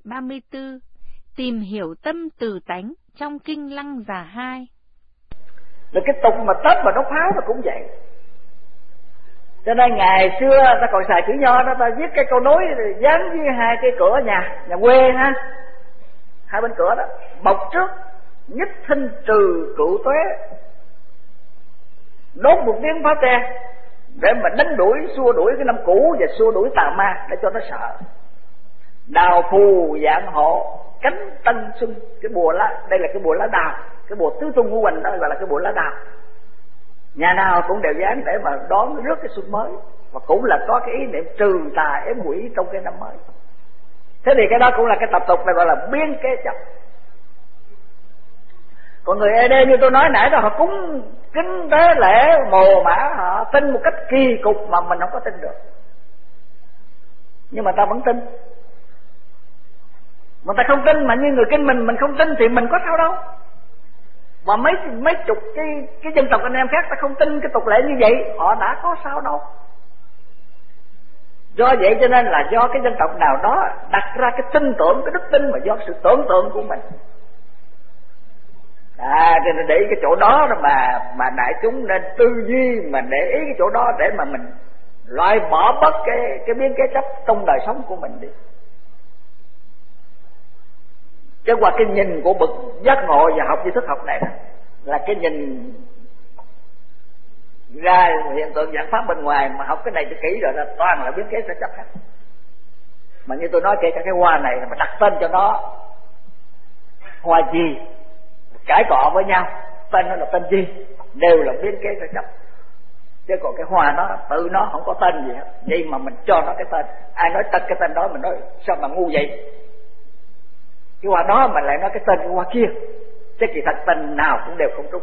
34. Tìm hiểu tâm từ tánh trong Kinh Lăng Già 2. Rồi cái tục mà Tết mà đốt pháo nó cũng vậy. Cho nên ngày xưa ta còn xài chữ nho đó, ta viết cái câu đối dán với hai cái cửa nhà quê ha, hai bên cửa đó: bọc trước nhất thinh trừ cựu tuế. Đốt một tiếng pháo tre để mà đánh đuổi, xua đuổi cái năm cũ và xua đuổi tà ma để cho nó sợ. Đào phù dạng hộ cánh tân xuân. Cái bùa lá, đây là cái bùa lá đào, cái bùa tứ tung ngũ hoành đó gọi là cái bùa lá đào. Nhà nào cũng đều dán để mà đón rước cái xuân mới, và cũng là có cái ý niệm trừ tà ếm quỷ trong cái năm mới. Thế thì cái đó cũng là cái tập tục này gọi là biên kế chấp. Còn người ED như tôi nói nãy đó, họ cúng kính tế lễ mồ mã, họ tin một cách kỳ cục mà mình không có tin được, nhưng mà ta vẫn tin. Mà ta không tin, mà như người kinh mình không tin thì mình có sao đâu. Và mấy chục cái dân tộc anh em khác ta không tin cái tục lệ như vậy, họ đã có sao đâu. Do vậy cho nên là do cái dân tộc nào đó đặt ra cái tin tưởng, cái đức tin mà do sự tưởng tượng của mình. Cho nên để ý cái chỗ đó mà đại chúng nên tư duy, mà để ý cái chỗ đó để mà mình loại bỏ bớt cái biến kế chấp trong đời sống của mình đi. Chứ qua cái nhìn của bậc giác ngộ và học duy thức học này là cái nhìn ra hiện tượng dạng pháp bên ngoài, mà học cái này cho kỹ rồi là toàn là biến kế sẽ chấp hết. Mà như tôi nói, kể cả cái hoa này mà đặt tên cho nó hoa gì, cãi cọ với nhau tên nó là tên gì, đều là biến kế sẽ chấp. Chứ còn cái hoa nó tự nó không có tên gì hết, vậy mà mình cho nó cái tên. Ai nói tên cái tên đó mình nói sao mà ngu vậy. Cái hoa đó mà lại nói cái tên cái hoa kia, chứ kỳ thật tên nào cũng đều không trúng.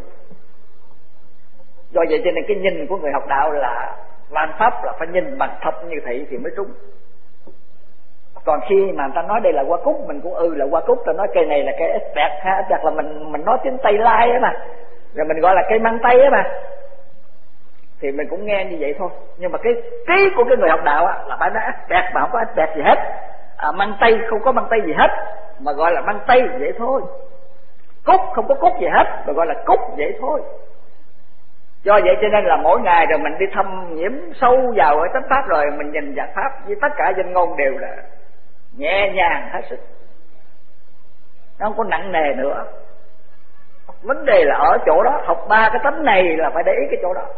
Do vậy cho nên cái nhìn của người học đạo là làm pháp là phải nhìn bằng thập như thị thì mới trúng. Còn khi mà người ta nói đây là hoa cúc, mình cũng là hoa cúc. Ta nói cây này là cây expert ha, expert là mình nói tiếng Tây Lai á mà, rồi mình gọi là cây măng tây á mà, thì mình cũng nghe như vậy thôi. Nhưng mà cái trí của cái người học đạo á là phải nói expert mà không có expert gì hết. Măng tây không có măng tây gì hết mà gọi là măng tây vậy thôi. Cúc không có cúc gì hết mà gọi là cúc vậy thôi. Do vậy cho nên là mỗi ngày rồi mình đi thâm nhiễm sâu vào ở tánh pháp, rồi mình nhìn dạng pháp với tất cả danh ngôn đều là nhẹ nhàng hết sức, nó không có nặng nề nữa. Vấn đề là ở chỗ đó, học ba cái tánh này là phải để ý cái chỗ đó.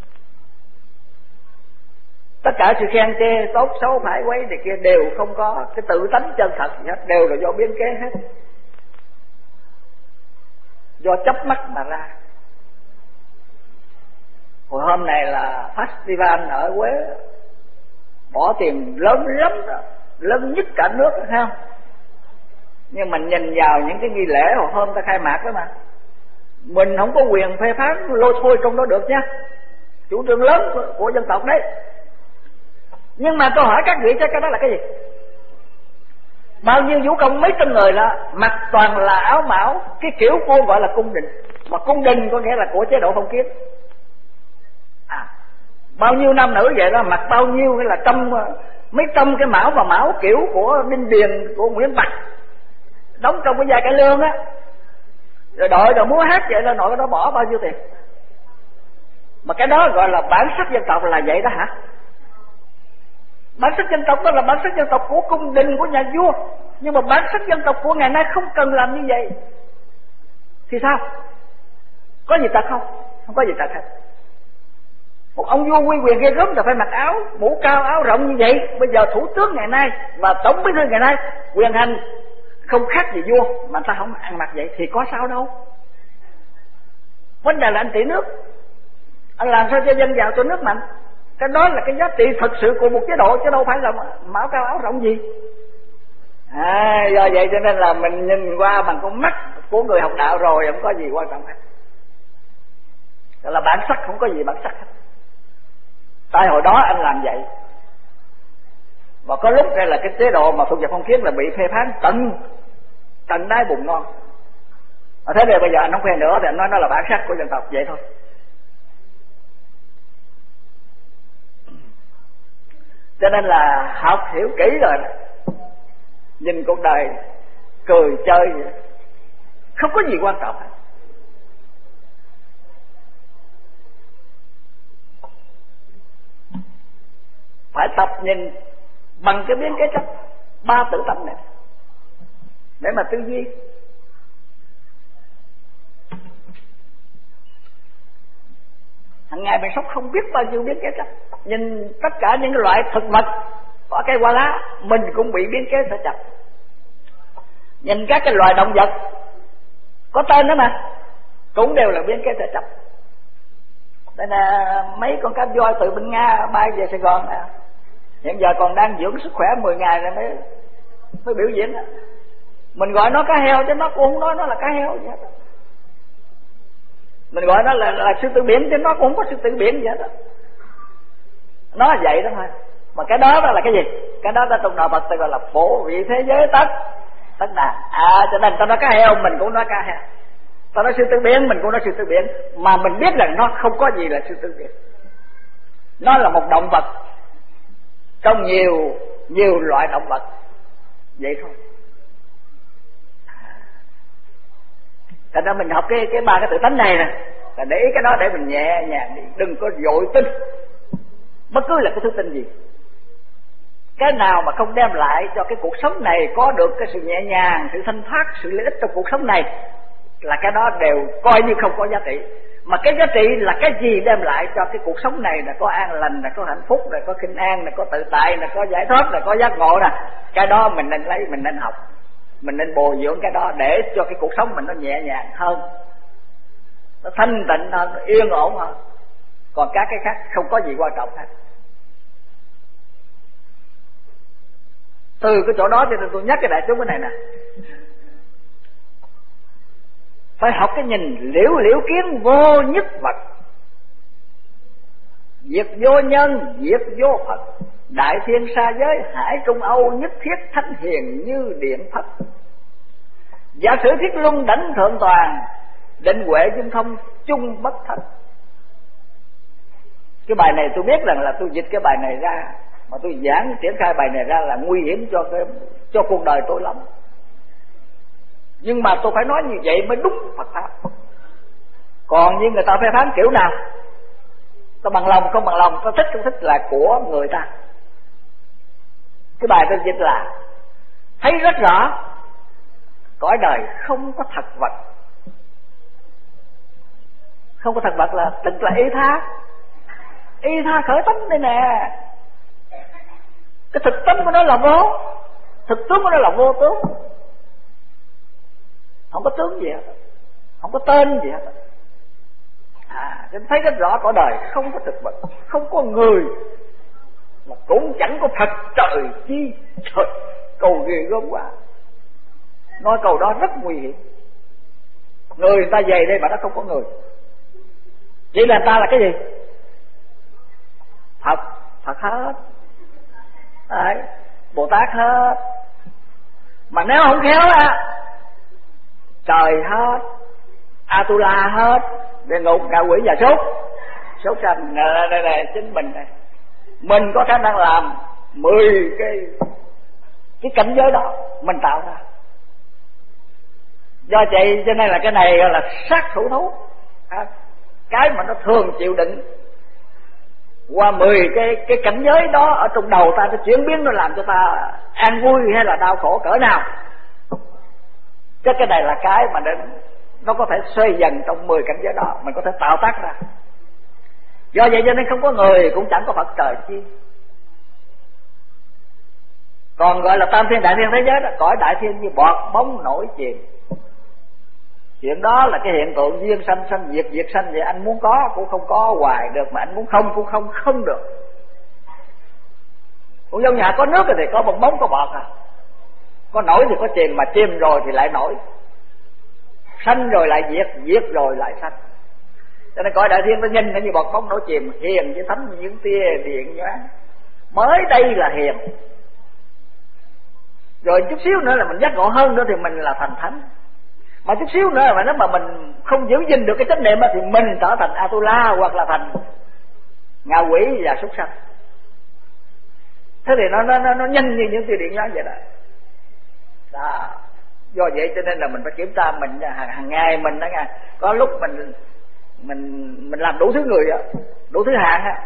Tất cả sự khen chê tốt xấu phải quấy thì kia đều không có cái tự tánh chân thật gì hết, đều là do biến kế hết, do chấp mắt mà ra. Hồi hôm này là festival ở Huế, bỏ tiền lớn lắm đó, lớn nhất cả nước đó, thấy không? Nhưng mình nhìn vào những cái nghi lễ hồi hôm ta khai mạc đó mà, mình không có quyền phê phán lôi thôi trong đó được nha, chủ trương lớn của dân tộc đấy. Nhưng mà tôi hỏi các vị chứ cái đó là cái gì? Bao nhiêu vũ công mấy trăm người là mặc toàn là áo mão, cái kiểu cô gọi là cung đình. Mà cung đình có nghĩa là của chế độ phong kiến. Bao nhiêu nam nữ vậy đó, mặc bao nhiêu hay là mấy trăm cái mão, và mão kiểu của Đinh Điền, của Nguyễn Bạch, đóng trong cái vai cải lương á, rồi đội rồi múa hát vậy đó, nội đó bỏ bao nhiêu tiền. Mà cái đó gọi là bản sắc dân tộc là vậy đó hả? Bản sắc dân tộc đó là bản sắc dân tộc của cung đình, của nhà vua. Nhưng mà bản sắc dân tộc của ngày nay không cần làm như vậy thì sao? Có gì tật không? Không có gì tật hết. Một ông vua quy quyền ghê gớm là phải mặc áo mũ cao áo rộng như vậy. Bây giờ thủ tướng ngày nay và tổng bí thư ngày nay quyền hành không khác gì vua, mà ta không ăn mặc vậy thì có sao đâu. Vấn đề là anh trị nước, anh làm sao cho dân giàu cho nước mạnh. Cái đó là cái giá trị thật sự của một chế độ, chứ đâu phải là mão cao áo rộng gì. Do vậy cho nên là mình nhìn qua bằng con mắt của người học đạo rồi không có gì quan trọng hết. Đó là bản sắc, không có gì bản sắc hết. Tại hồi đó anh làm vậy, và có lúc đây là cái chế độ mà thuộc về phong kiến là bị phê phán tận đáy bùn ngon. Thế thì bây giờ anh không phê nữa thì anh nói nó là bản sắc của dân tộc vậy thôi. Cho nên là học hiểu kỹ rồi nhìn cuộc đời cười chơi vậy. Không có gì quan trọng hết. Phải tập nhìn bằng cái biến cái chấp ba tự tâm này để mà tư duy. Hằng ngày mình sống không biết bao nhiêu biến kế chấp. Nhìn tất cả những cái loại thực vật có cây hoa lá, mình cũng bị biến kế sở chấp. Nhìn các cái loài động vật có tên đó mà, cũng đều là biến kế sở chấp. Đây là mấy con cá voi từ bên Nga bay về Sài Gòn nè, hiện giờ còn đang dưỡng sức khỏe 10 ngày rồi mới biểu diễn đó. Mình gọi nó cá heo chứ nó cũng không nói nó là cá heo vậy đó. Mình gọi nó là sư tử biển chứ nó cũng không có sư tử biển vậy đó. Nó là vậy đó thôi. Mà cái đó là cái gì? Cái đó trong đạo Phật ta gọi là phổ vị thế giới tất đà. Cho nên ta nói cá heo mình cũng nói cá heo, ta nói sư tử biển mình cũng nói sư tử biển, mà mình biết rằng nó không có gì là sư tử biển. Nó là một động vật trong nhiều loại động vật vậy thôi. Thành ra mình học cái ba cái tự tánh này nè, là để ý cái đó để mình nhẹ nhàng đi, đừng có vội tin bất cứ là cái thứ tin gì. Cái nào mà không đem lại cho cái cuộc sống này có được cái sự nhẹ nhàng, sự thanh thoát, sự lợi ích trong cuộc sống này, là cái đó đều coi như không có giá trị. Mà cái giá trị là cái gì đem lại cho cái cuộc sống này, là có an lành, là có hạnh phúc, là có khinh an, là có tự tại, là có giải thoát, là có giác ngộ nè. Cái đó mình nên lấy, mình nên học, mình nên bồi dưỡng cái đó để cho cái cuộc sống mình nó nhẹ nhàng hơn, nó thanh tịnh hơn, nó yên ổn hơn. Còn các cái khác không có gì quan trọng hết. Từ cái chỗ đó cho nên tôi nhắc cái đại chúng cái này nè, phải học cái nhìn liễu kiến vô nhất vật, diệt vô nhân, diệt vô Phật, đại thiên sa giới, hải trung âu, nhất thiết thánh hiền như điện Phật. Giả sử thiết luân đảnh thượng toàn, định huệ dung thông chung bất thất. Cái bài này tôi biết rằng là tôi dịch cái bài này ra, mà tôi giảng triển khai bài này ra là nguy hiểm cho cuộc đời tôi lắm. Nhưng mà tôi phải nói như vậy mới đúng Phật pháp. Còn như người ta phê phán kiểu nào, ta bằng lòng không bằng lòng, ta thích không thích là của người ta. Cái bài tôi dịch là thấy rất rõ cõi đời không có thật vật. Không có thật vật là tức là y tha khởi tánh đây nè. Cái thực tánh của nó là vô, thực tướng của nó là vô tướng, không có tướng gì hết, không có tên gì hết. Nên thấy rất rõ cõi đời không có thực vật, không có người, mà cũng chẳng có Phật. Trời chi trời, câu ghê gớm quá. Nói câu đó rất nguy hiểm. Người ta về đây mà nó không có người, chỉ là ta là cái gì? Phật hết. Đấy, Bồ Tát hết. Mà nếu không khéo là trời hết, Atula hết, địa ngục, ngạ quỷ và súc sanh. Đây chính mình này, mình có khả năng làm 10 cái cảnh giới đó mình tạo ra. Do vậy cho nên là cái này gọi là sát thủ thú, cái mà nó thường chịu đựng qua 10 cái cảnh giới đó ở trong đầu ta, nó chuyển biến, nó làm cho ta an vui hay là đau khổ cỡ nào. Chứ cái này là cái mà nó có thể xoay dần trong 10 cảnh giới đó, mình có thể tạo tác ra. Do vậy cho nên không có người, cũng chẳng có Phật trời chi. Còn gọi là tam thiên đại thiên thế giới đó, cõi đại thiên như bọt bóng nổi chìm. Chuyện đó là cái hiện tượng duyên sanh sanh diệt, diệt sanh. Vậy anh muốn có cũng không có hoài được, mà anh muốn không cũng không được. Cũng trong nhà có nước thì có bong bóng có bọt có nổi thì có chìm, mà chìm rồi thì lại nổi, sanh rồi lại diệt, diệt rồi lại sanh. Cho nên cõi đại thiên nó nhìn nó như bọt bóng nổi chìm, hiền với thánh những tia điện nhoáng. Mới đây là hiền, rồi chút xíu nữa là mình giác ngộ hơn nữa thì mình là thành thánh. Mà chút xíu nữa mà nếu mà mình không giữ gìn được cái chánh niệm thì mình trở thành Atula hoặc là thành ngạ quỷ và súc sanh. Thế thì nó nhanh như những tia điện nhoáng vậy đó. Do vậy cho nên là mình phải kiểm tra mình hàng ngày mình đó nha. Có lúc mình làm đủ thứ người á, đủ thứ hạng á,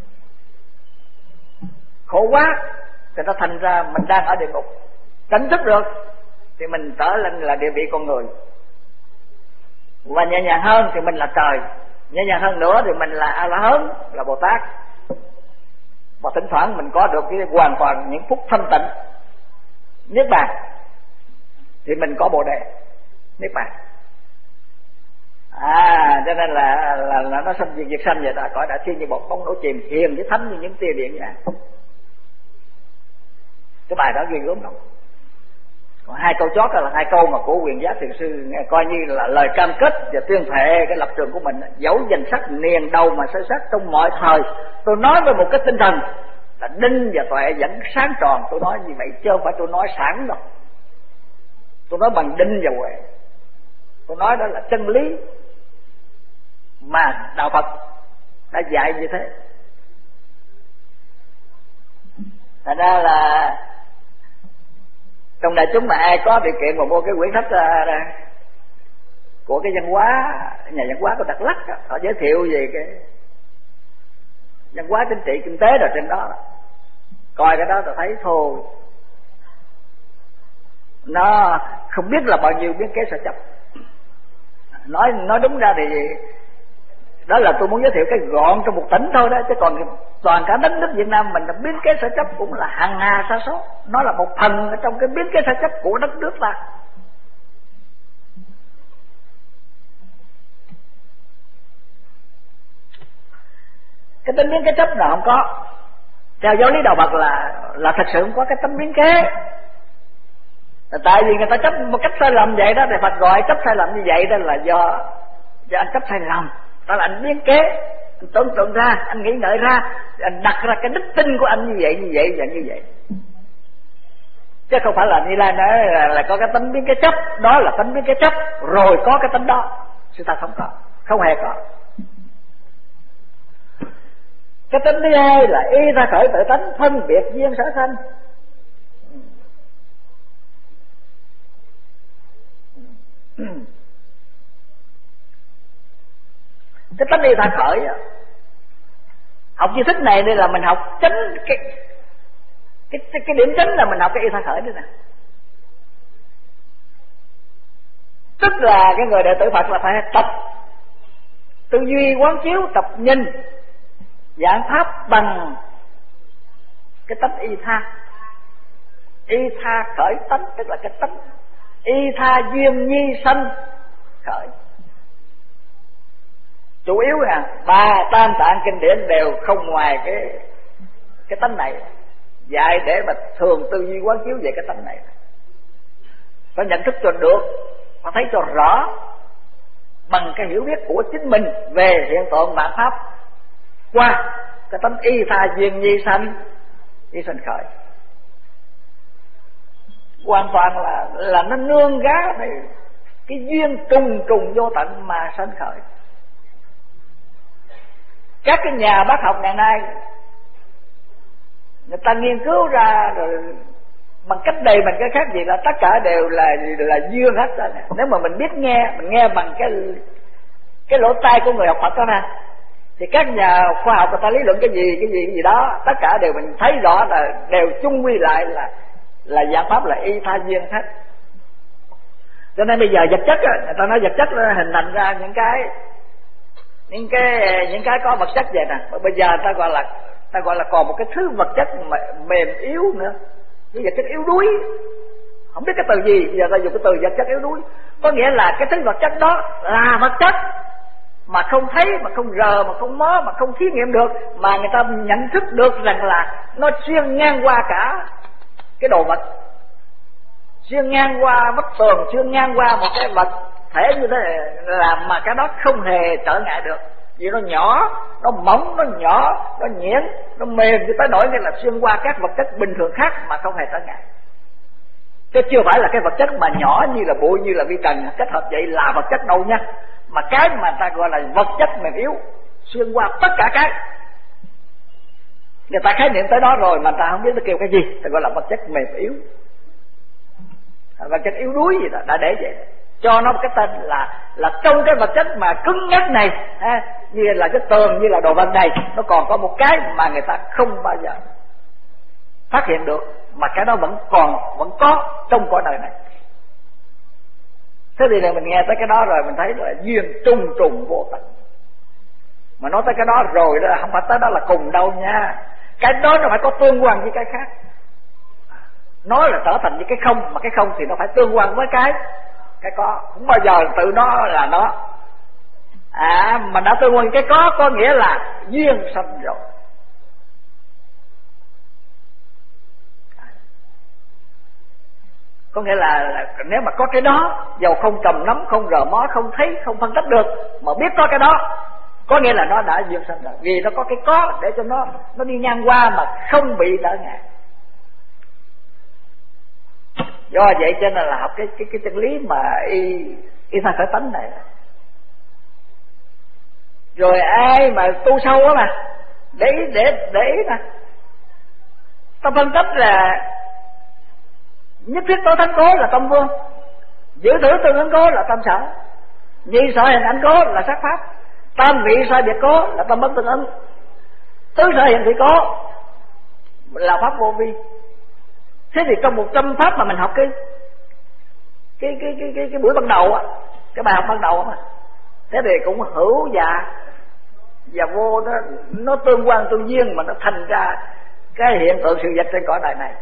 khổ quá thì nó thành ra mình đang ở địa ngục. Tránh thức được thì mình trở lên là địa vị con người, và nhẹ nhàng hơn thì mình là trời, nhẹ nhàng hơn nữa thì mình là A La Hán, là Bồ Tát. Và thỉnh thoảng mình có được cái hoàn toàn những phút thanh tịnh niết bàn thì mình có Bồ Đề niết bàn. Cho nên là nó sanh diệt sanh vậy đó. Cõi Đại Thiên như một bóng nổ chìm, hiền với thánh như những tia điện vậy. Cái bài đó ghê gớm lắm. Còn hai câu chót là hai câu mà của Quyền Giác Thiền Sư coi như là lời cam kết và tuyên thệ cái lập trường của mình. Dẫu danh sắc niền đầu mà soi sắc trong mọi thời, tôi nói với một cái tinh thần là đinh và tuệ vẫn sáng tròn. Tôi nói như vậy chứ không phải tôi nói sẵn đâu, tôi nói bằng đinh và huệ. Tôi nói đó là chân lý mà đạo Phật đã dạy như thế. Thành ra là trong đại chúng mà ai có điều kiện mà mua cái quyển sách của cái văn hóa, nhà văn hóa của Đắk Lắk đó, họ giới thiệu về cái văn hóa chính trị kinh tế rồi trên đó, coi cái đó tôi thấy thôi, nó không biết là bao nhiêu biến kế sở chấp. Nói đúng ra thì đó là tôi muốn giới thiệu cái gọn trong một tỉnh thôi đó, chứ còn toàn cả đất nước Việt Nam mình là biến kế sở chấp cũng là hàng hà sa số. Nó là một phần ở trong cái biến kế sở chấp của đất nước ta. Cái tính biến kế chấp nào không có. Theo giáo lý đạo Phật là thật sự không có cái tính biến kế. Tại vì người ta chấp một cách sai lầm vậy đó, thì Phật gọi chấp sai lầm như vậy đó là do anh chấp sai lầm. Đó là anh biến kế, anh tưởng tượng ra, anh nghĩ ngợi ra, anh đặt ra cái đức tin của anh như vậy và như vậy. Chứ không phải là Như Lai nói là có cái tánh biến kế chấp, đó là tánh biến kế chấp, rồi có cái tánh đó. Sự thật không có, không hề có. Cái tánh thứ hai là y ra khởi tự tánh, phân biệt duyên sở sanh. Cái tánh y tha khởi, học tri thức này đây là mình học chính cái điểm chính là mình học cái y tha khởi đây nè. Tức là cái người đệ tử Phật là phải tập tư duy quán chiếu, tập nhìn giảng pháp bằng cái tánh y tha. Y tha khởi tánh, tức là cái tánh y tha duyên nhi sanh khởi. Chủ yếu là tam tạng kinh điển đều không ngoài cái tánh này, dạy để mà thường tư duy quán chiếu về cái tánh này. Phải nhận thức cho được, phải thấy cho rõ bằng cái hiểu biết của chính mình về hiện tượng bản pháp qua cái tánh y tha duyên nhi sanh khởi. Hoàn toàn là nó nương gá này, cái duyên trùng vô tận mà sanh khởi. Các cái nhà bác học ngày nay người ta nghiên cứu ra rồi bằng cách này bằng cái khác gì là tất cả đều là duyên hết rồi. Nếu mà mình biết mình nghe bằng cái lỗ tai của người học Phật đó nè, thì các nhà khoa học người ta lý luận cái gì đó, tất cả đều mình thấy rõ là đều chung quy lại là dạng pháp là y tha duyên hết. Cho nên bây giờ vật chất á, người ta nói vật chất nó hình thành ra những cái có vật chất vậy nè. Bây giờ ta gọi là còn một cái thứ vật chất mà mềm yếu nữa, cái vật chất yếu đuối, không biết cái từ gì. Bây giờ ta dùng cái từ vật chất yếu đuối, có nghĩa là cái thứ vật chất đó là vật chất mà không thấy, mà không rờ, mà không mó, mà không thí nghiệm được, mà người ta nhận thức được rằng là nó xuyên ngang qua cả cái đồ vật, xuyên ngang qua vách tường, xuyên ngang qua một cái vật thể như thế, làm mà cái đó không hề trở ngại được. Vì nó nhỏ, nó mỏng, nó nhỏ, nó nhuyễn, nó mềm cho tới nỗi như là xuyên qua các vật chất bình thường khác mà không hề trở ngại. Chứ chưa phải là cái vật chất mà nhỏ như là bụi, như là vi trần kết hợp vậy là vật chất đâu nha. Mà cái mà ta gọi là vật chất mềm yếu xuyên qua tất cả cái, người ta khái niệm tới đó rồi mà ta không biết nó kêu cái gì, ta gọi là vật chất mềm yếu. vật chất yếu đuối gì đó đã để vậy, cho nó một cái tên là trong cái vật chất mà cứng nhắc này như là cái tường, như là đồ vật này, nó còn có một cái mà người ta không bao giờ phát hiện được, mà cái đó vẫn có trong cõi đời này. Thế thì mình nghe tới cái đó rồi mình thấy là duyên trùng trùng vô tận. Mà nói tới cái đó rồi đó, không phải tới đó là cùng đâu nha. Cái đó nó phải có tương quan với cái khác. Nói là trở thành với cái không, mà cái không thì nó phải tương quan với cái có. Không bao giờ tự nó là nó. Mà đã tương quan với cái có nghĩa là duyên sanh rồi. Có nghĩa là nếu mà có cái đó, dầu không cầm nắm, không rờ mó, không thấy, không phân tích được, mà biết có cái đó, có nghĩa là nó đã duyên sanh rồi. Vì nó có cái có để cho nó đi ngang qua mà không bị đỡ ngại. Do vậy cho nên là học cái chân lý mà y tha khởi tánh này. Rồi ai mà tu sâu á mà để mà ta phân tích là nhất thiết tố thánh cố là tâm vương, giữ thử tương ứng cố là tâm sở, nhi sở hình ảnh cố là sắc pháp, tam vị sai biệt cố là tâm bất tương ứng, tứ sở hiện thị cố là pháp vô vi. Thế thì trong 100 pháp mà mình học cái buổi ban đầu á, cái bài học ban đầu á, thế thì cũng hữu và vô nó tương quan tương duyên mà nó thành ra cái hiện tượng sự vật trên cõi đời này.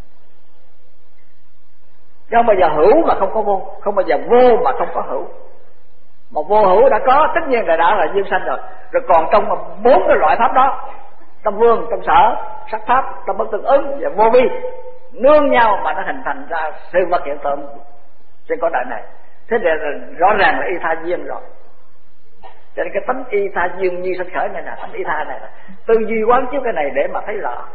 Chứ không bao giờ hữu mà không có vô, không bao giờ vô mà không có hữu. Mà vô hữu đã có, tất nhiên là đã là duyên sanh rồi. Rồi còn trong 4 cái loại pháp đó, tâm vương, tâm sở, sắc pháp, tâm bất tương ứng và vô vi, nương nhau mà nó hình thành ra sự vật hiện tượng trên cõi đời này. Thế thì rõ ràng là y tha duyên rồi. Cho nên cái tánh y tha duyên như sanh khởi này là tánh y tha này là tư duy quán chiếu cái này để mà thấy rõ.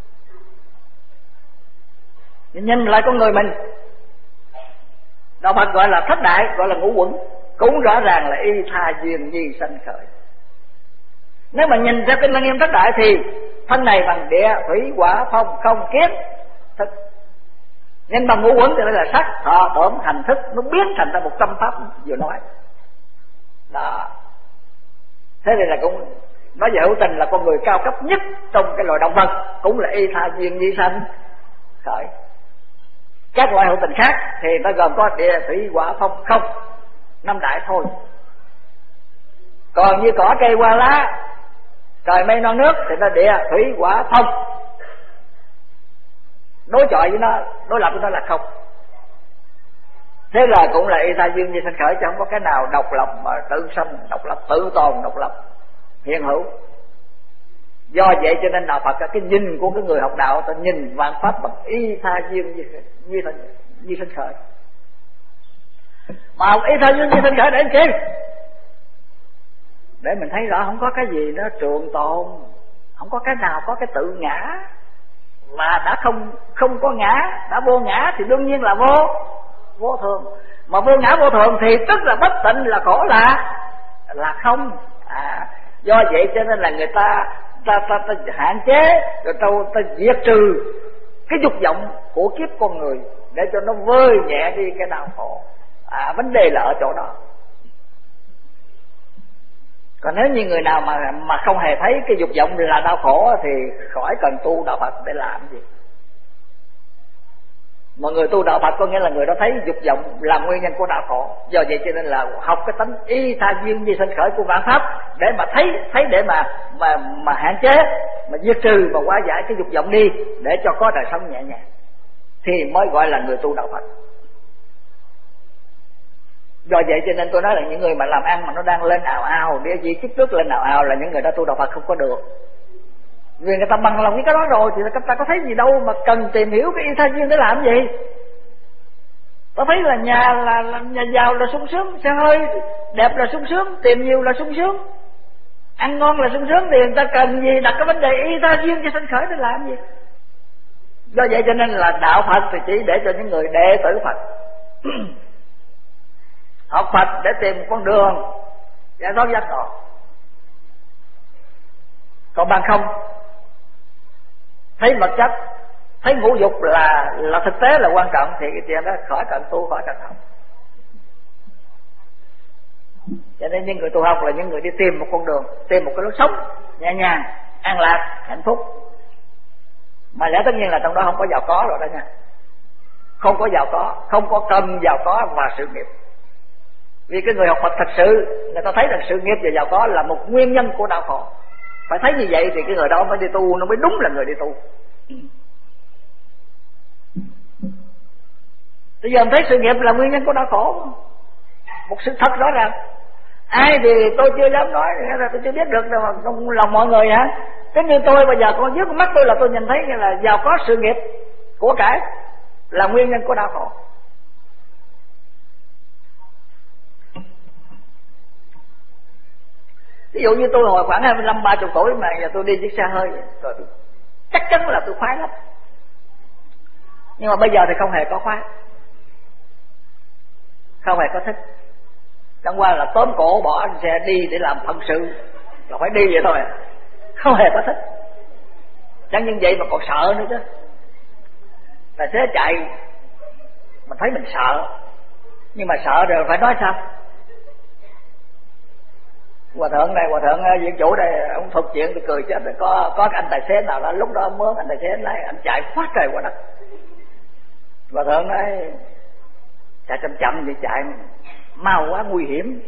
Nhìn lại con người mình, đạo Phật gọi là thất đại, gọi là ngũ uẩn, cũng rõ ràng là y tha duyên như sanh khởi. Nếu mà nhìn theo kinh Lăng Nghiêm thất đại thì thân này bằng địa, thủy, hỏa, phong, không, kiến, thức. Nhìn bằng ngũ uẩn thì đây là sắc, thọ, tưởng, hành, thức, nó biến thành ra 100 pháp vừa nói. Đó. Thế thì là cũng nói về hữu tình là con người cao cấp nhất trong cái loài động vật, cũng là y tha duyên như sanh khởi. Các loại hữu tình khác thì nó gồm có địa, thủy, hỏa, phong, không, 5 đại thôi. Còn như cỏ cây hoa lá, trời mây non nước thì nó địa, thủy, hỏa, phong. Đối chọi với nó, đối lập với nó là không. Thế là cũng là y tha duyên như sanh khởi, chứ không có cái nào độc lập mà tự sanh, độc lập, tự tồn, độc lập, hiện hữu. Do vậy cho nên đạo Phật cái nhìn của cái người học đạo, ta nhìn vạn pháp bằng y tha duyên như sanh khởi. Mà y tha duyên như sanh khởi để làm chi? Để mình thấy rõ không có cái gì nó trường tồn, không có cái nào có cái tự ngã, mà đã không có ngã, đã vô ngã thì đương nhiên là vô thường. Mà vô ngã vô thường thì tức là bất tịnh, là khổ, là không. Do vậy cho nên là người ta hạn chế, rồi ta diệt trừ cái dục vọng của kiếp con người để cho nó vơi nhẹ đi cái đau khổ. Vấn đề là ở chỗ đó. Còn nếu như người nào mà không hề thấy cái dục vọng là đau khổ thì khỏi cần tu đạo Phật để làm gì. Mọi người tu đạo Phật có nghĩa là người đó thấy dục vọng là nguyên nhân của đau khổ. Do vậy cho nên là học cái tánh y tha duyên như sanh khởi của vạn pháp để mà thấy để mà hạn chế, mà diệt trừ và hóa giải cái dục vọng đi để cho có đời sống nhẹ nhàng, thì mới gọi là người tu đạo Phật. Do vậy cho nên tôi nói là những người mà làm ăn mà nó đang lên ào ào, địa vị chức tước lên ào ào là những người đã tu đạo Phật không có được. Vì người ta bằng lòng với cái đó rồi thì người ta có thấy gì đâu mà cần tìm hiểu cái y tha duyên để làm gì. Ta thấy là nhà giàu là sung sướng, xe hơi đẹp là sung sướng, tiền nhiều là sung sướng, ăn ngon là sung sướng, thì người ta cần gì đặt cái vấn đề y tha duyên cho sanh khởi để làm gì. Do vậy cho nên là đạo Phật thì chỉ để cho những người đệ tử Phật học Phật để tìm một con đường giải thoát giác ngộ. Còn bằng không thấy vật chất, thấy ngũ dục là thực tế là quan trọng thì cái chuyện đó khỏi cần tu, khỏi cần học. Cho nên những người tu học là những người đi tìm một con đường, tìm một cái lối sống nhẹ nhàng, an lạc, hạnh phúc. Mà lẽ tất nhiên là trong đó không có giàu có rồi đó nha. Không có giàu có, không có cần giàu có và sự nghiệp. Vì cái người học Phật thật sự, người ta thấy rằng sự nghiệp và giàu có là một nguyên nhân của đau khổ. Phải thấy như vậy thì cái người đó mới đi tu, nó mới đúng là người đi tu. Bây giờ mình thấy sự nghiệp là nguyên nhân của đau khổ, một sự thật rõ ràng. Ai thì tôi chưa dám nói, tôi chưa biết được đâu, trong lòng mọi người hả? Thế như tôi bây giờ con dưới con mắt tôi là tôi nhìn thấy là giàu có sự nghiệp của cải là nguyên nhân của đau khổ. Ví dụ như tôi hồi khoảng 25-30 tuổi mà giờ tôi đi chiếc xe hơi rồi chắc chắn là tôi khoái lắm. Nhưng mà bây giờ thì không hề có khoái, không hề có thích. Chẳng qua là tóm cổ bỏ xe đi để làm phận sự là phải đi vậy thôi, không hề có thích. Chẳng như vậy mà còn sợ nữa chứ. Tài xế chạy mình thấy mình sợ, nhưng mà sợ rồi phải nói sao? Hòa thượng này, hòa thượng viện chủ đây, ông thuật chuyện tôi cười chết rồi. Có cái anh tài xế nào đó lúc đó mướn anh tài xế này, anh chạy quá trời quá đất. Hòa thượng nói chạy chậm chậm vậy, chạy mau quá nguy hiểm.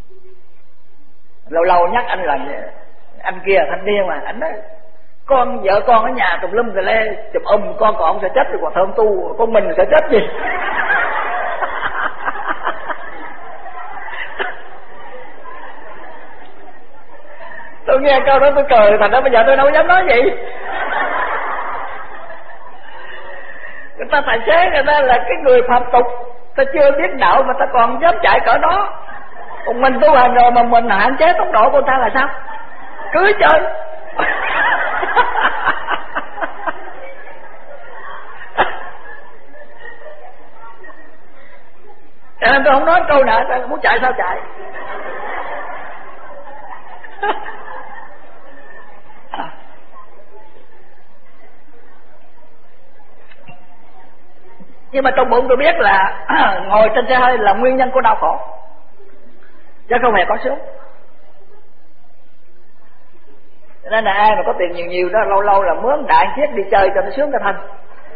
Lâu lâu nhắc anh là anh kia thanh niên mà, anh nói con vợ con ở nhà tùm lum rồi lê chụp con còn sẽ chết rồi, hòa thượng tu con mình sẽ chết gì. Tôi nghe câu đó tôi cười, thành ra bây giờ tôi đâu dám nói gì. Người ta tài xế, người ta là cái người phạm tục, ta chưa biết đạo mà ta còn dám chạy cỡ đó. Còn mình tu hành rồi mà mình hạn chế tốc độ của ta là sao? Cưới chơi. Cho nên tôi không nói câu nào, tôi muốn chạy sao chạy. Nhưng mà trong bụng tôi biết là ngồi trên xe hơi là nguyên nhân của đau khổ, chứ không hề có sướng. Cho nên là ai mà có tiền nhiều nhiều đó, lâu lâu là mướn đại chiếc đi chơi cho nó sướng cái thân.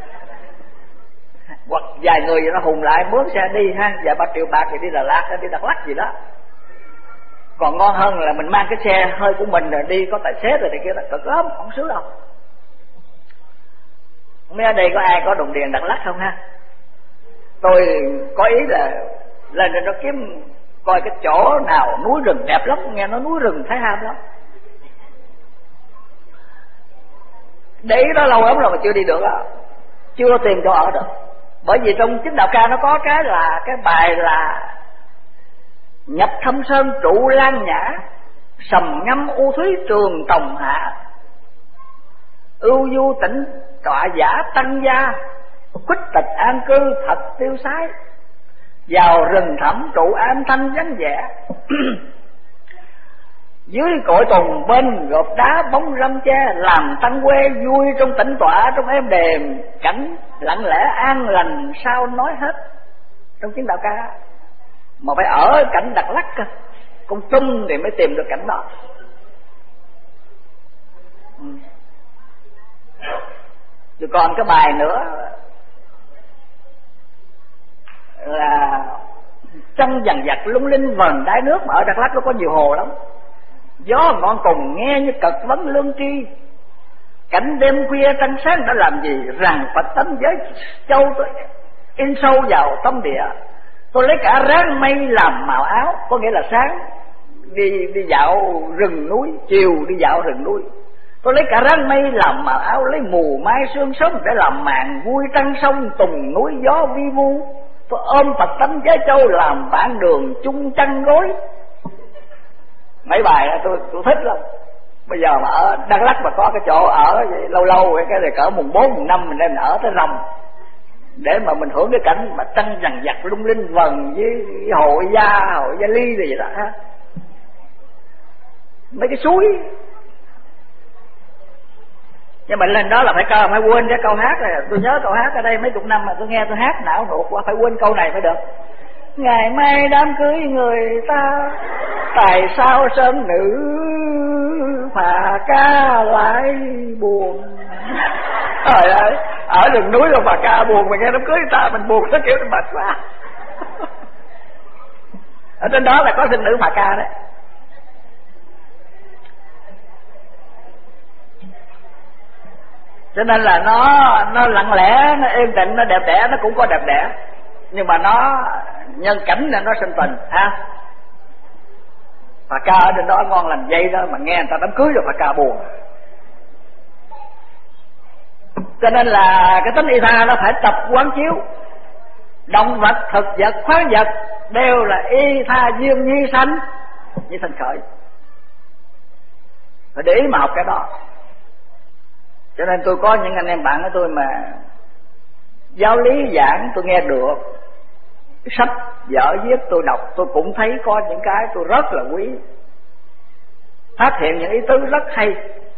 Hoặc vài người vậy nó hùng lại mướn xe đi ha, vài 3 triệu bạc thì đi Đà Lạt, đi Đắk Lắk gì đó. Còn ngon hơn là mình mang cái xe hơi của mình rồi đi, có tài xế rồi thì kia là cực lắm, không sướng đâu. Không biết ở đây có ai có đồng tiền Đắk Lắk không ha? Tôi có ý là lên nó kiếm coi cái chỗ nào núi rừng đẹp lắm, nghe nói núi rừng Thái Ham lắm. Để ý đó lâu lắm rồi mà chưa đi được á, chưa tìm chỗ ở được. Bởi vì trong Chính Đạo Ca nó có cái là cái bài là nhập thâm sơn trụ lan nhã, sầm ngâm u thúy trường tòng hạ, ưu du tỉnh tọa giả tăng gia, khuất tịch an cư thật tiêu sái, vào rừng thẳm trụ an thanh vắng vẻ. Dưới cội tùng bên gộp đá bóng râm che, làm tăng quê vui trong tĩnh tọa trong êm đềm, cảnh lặng lẽ an lành sao nói hết. Trong Chính Đạo Ca mà phải ở cảnh Đắk Lắk cơ, con Tum thì mới tìm được cảnh đó. Rồi còn cái bài nữa là trong dằn vặt lung linh vần đáy nước, mà ở Đắk Lắk nó có nhiều hồ lắm. Gió ngọn cùng nghe như cật vấn lương tri, cảnh đêm khuya trăng sáng đã làm gì, rằng Phật tánh giới châu tôi in sâu vào tâm địa. Tôi lấy cả ráng mây làm màu áo, có nghĩa là sáng đi dạo rừng núi, chiều đi dạo rừng núi. Tôi lấy cả ráng mây làm màu áo, lấy mù mai sương sớm để làm màn vui trăng sông tùng núi gió vi vu. Tôi ôm Phật tánh giới châu làm bản đường chung chăn gối. Mấy bài đó tôi thích lắm. Bây giờ mà ở Đắk Lắk mà có cái chỗ ở vậy, lâu lâu cái này cỡ mùng 4, mùng 5 mình nên ở tới rằm, để mà mình hưởng cái cảnh mà trăng dằn vặt lung linh vần với hội gia ly gì vậy đó ha. Mấy cái suối Nhưng mà lên đó là phải quên cái câu hát này. Tôi nhớ câu hát ở đây mấy chục năm mà tôi nghe tôi hát não nuột quá, phải quên câu này mới được. Ngày mai đám cưới người ta, tại sao sơn nữ phà ca lại buồn. Trời ơi, ở rừng núi rồi phà ca buồn, mà nghe đám cưới người ta mình buồn, nó kiểu nó mệt quá. Ở trên đó là có sơn nữ phà ca đấy. Cho nên là nó lặng lẽ, nó êm tĩnh, nó đẹp đẽ, nó cũng có đẹp đẽ, nhưng mà nó nhân cảnh là nó sinh tình ha. Phà ca ở trên đó ngon lành dây đó, mà nghe người ta đám cưới rồi phà ca buồn. Cho nên là cái tính y tha nó phải tập quán chiếu. Động vật, thực vật, khoáng vật đều là y tha duyên như sanh khởi. Phải để ý mà học cái đó. Cho nên tôi có những anh em bạn của tôi mà giáo lý giảng tôi nghe được, sách vở viết tôi đọc, tôi cũng thấy có những cái tôi rất là quý, phát hiện những ý tứ rất hay.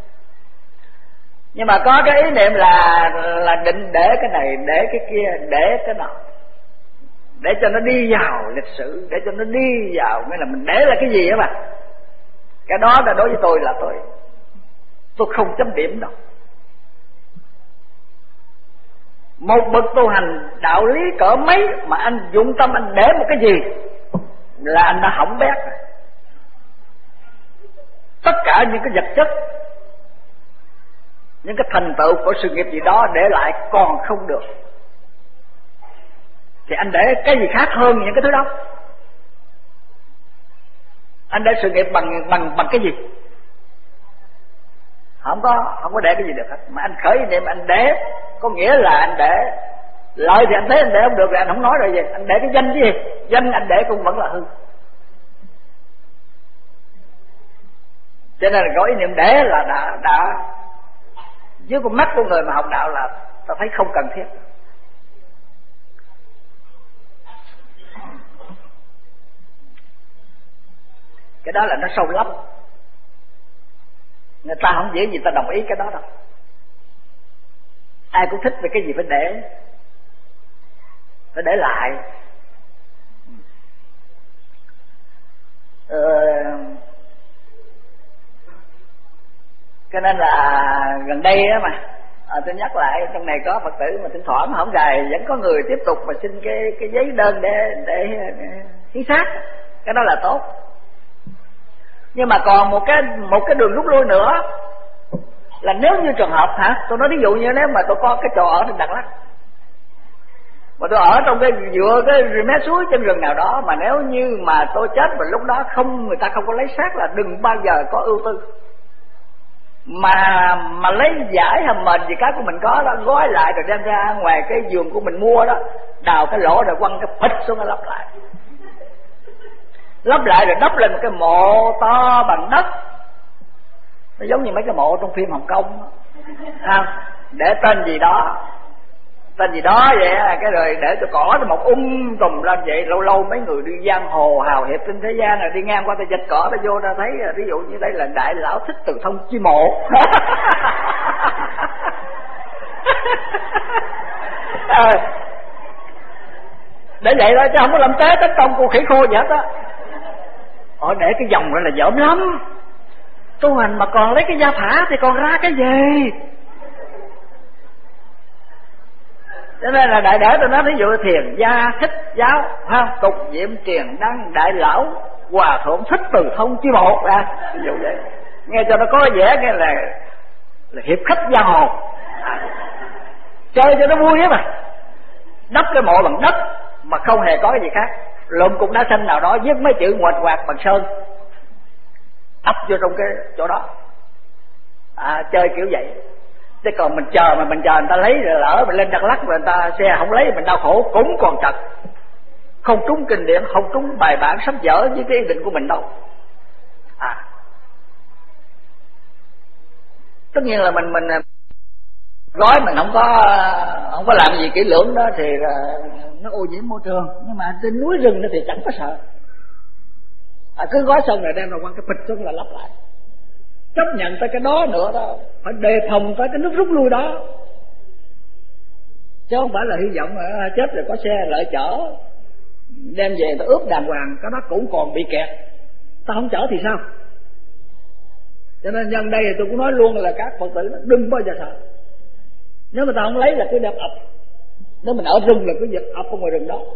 Nhưng mà có cái ý niệm là định để cái này, để cái kia, để cái nọ, để cho nó đi vào lịch sử, để cho nó đi vào, nghĩa là mình để là cái gì á mà. Cái đó là đối với tôi là tôi không chấm điểm đâu. Một bậc tu hành đạo lý cỡ mấy mà anh dụng tâm anh để một cái gì là anh đã hỏng bét. Tất cả những cái vật chất, những cái thành tựu của sự nghiệp gì đó để lại còn không được, thì anh để cái gì khác hơn những cái thứ đó. Anh để sự nghiệp bằng cái gì? Không có để cái gì được hết. Mà anh khởi niệm anh để, có nghĩa là anh để lợi thì anh thấy anh để không được rồi anh không nói rồi gì. Anh để cái danh chứ gì? Danh anh để cũng vẫn là hư. Cho nên là có ý niệm để là đã dưới con mắt của người mà học đạo là ta thấy không cần thiết. Cái đó là nó sâu lắm, người ta không dễ gì ta đồng ý cái đó đâu. Ai cũng thích về cái gì phải để lại. Cho nên là gần đây á mà tôi nhắc lại, trong này có Phật tử mà thỉnh thoảng mà không gài vẫn có người tiếp tục mà xin cái giấy đơn để hiến xác, cái đó là tốt. Nhưng mà còn một cái đường rút lui nữa là nếu như trường hợp tôi nói ví dụ như nếu mà tôi có cái chỗ ở trên Đắk Lắk mà tôi ở trong cái dựa cái mé suối trên rừng nào đó, mà nếu như mà tôi chết và lúc đó người ta không có lấy xác, là đừng bao giờ có ưu tư mà lấy giải hay mền gì cái của mình có đó, gói lại rồi đem ra ngoài cái vườn của mình mua đó, đào cái lỗ rồi quăng cái phịch xuống, nó lấp lại rồi đắp lên một cái mộ to bằng đất. Nó giống như mấy cái mộ trong phim Hồng Kông để tên gì đó vậy, cái rồi để cho cỏ nó mọc tùm lên vậy. Lâu lâu mấy người đi giang hồ hào hiệp trên thế gian này đi ngang qua ta dịch cỏ, ta vô ta thấy ví dụ như đây là Đại Lão Thích Từ Thông Chi Mộ. Để vậy đó, chứ không có làm tế tấn công cô khỉ khô gì hết á. Để cái dòng đó là dởm lắm. Tu hành mà còn lấy cái gia phả thì còn ra cái gì? Cho nên là đại để tôi nói, ví dụ Thiền Gia Thích Giáo, Tục Diệm Truyền Đăng Đại Lão Hòa Thượng Thích Từ Thông Chi Bộ ví dụ vậy, nghe cho nó có vẻ nghe là hiệp khách giang hồ, chơi cho nó vui á mà. Đắp cái mộ bằng đất mà không hề có cái gì khác, lượm cục đá xanh nào đó viết mấy chữ nguệch ngoạc bằng sơn, ấp vô trong cái chỗ đó, chơi kiểu vậy. Chứ còn mình chờ người ta lấy rồi lỡ mình lên Đắk Lắk rồi người ta xe không lấy mình đau khổ cũng còn trật, không trúng kinh điển, không trúng bài bản sách vở với cái ý định của mình đâu. Tất nhiên là mình gói mình không có làm gì kỹ lưỡng đó thì nó ô nhiễm môi trường. Nhưng mà trên núi rừng đó thì chẳng có sợ, cứ gói xong rồi đem ra quăng cái bịch xuống là lắp lại. chấp nhận tới cái đó nữa đó, phải đề phòng tới cái nước rút lui đó, chứ không phải là hy vọng chết rồi có xe lợi chở đem về ta ướp đàng hoàng, cái đó cũng còn bị kẹt, ta không chở thì sao? Cho nên nhân đây thì tôi cũng nói luôn là các Phật tử đừng bao giờ sợ. Nếu mà ta không lấy là cứ đem ập, nếu mình ở rừng là cứ giật ập ở ngoài rừng đó.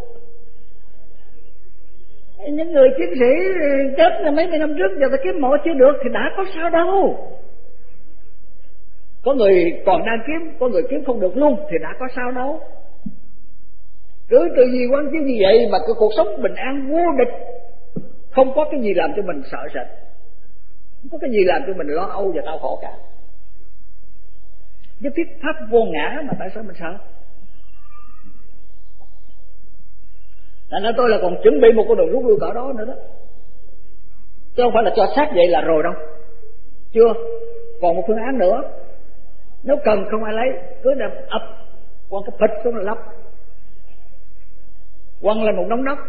Những người chiến sĩ chết mấy mươi năm trước giờ ta kiếm mộ chưa được thì đã có sao đâu. Có người còn đang kiếm, có người kiếm không được luôn thì đã có sao đâu. Cứ tư duy quán chiếu như vậy mà cái cuộc sống bình an vô địch, không có cái gì làm cho mình sợ sệt, không có cái gì làm cho mình lo âu và đau khổ cả. Nhất thiết pháp vô ngã mà tại sao mình sợ? Thành ra tôi là còn chuẩn bị một con đường rút lui cỡ đó nữa đó, chứ không phải là cho xác vậy là rồi đâu. Chưa, còn một phương án nữa. Nếu cần không ai lấy, cứ đem ập quăng cái phịch xuống là lấp, quăng lên một đống đất,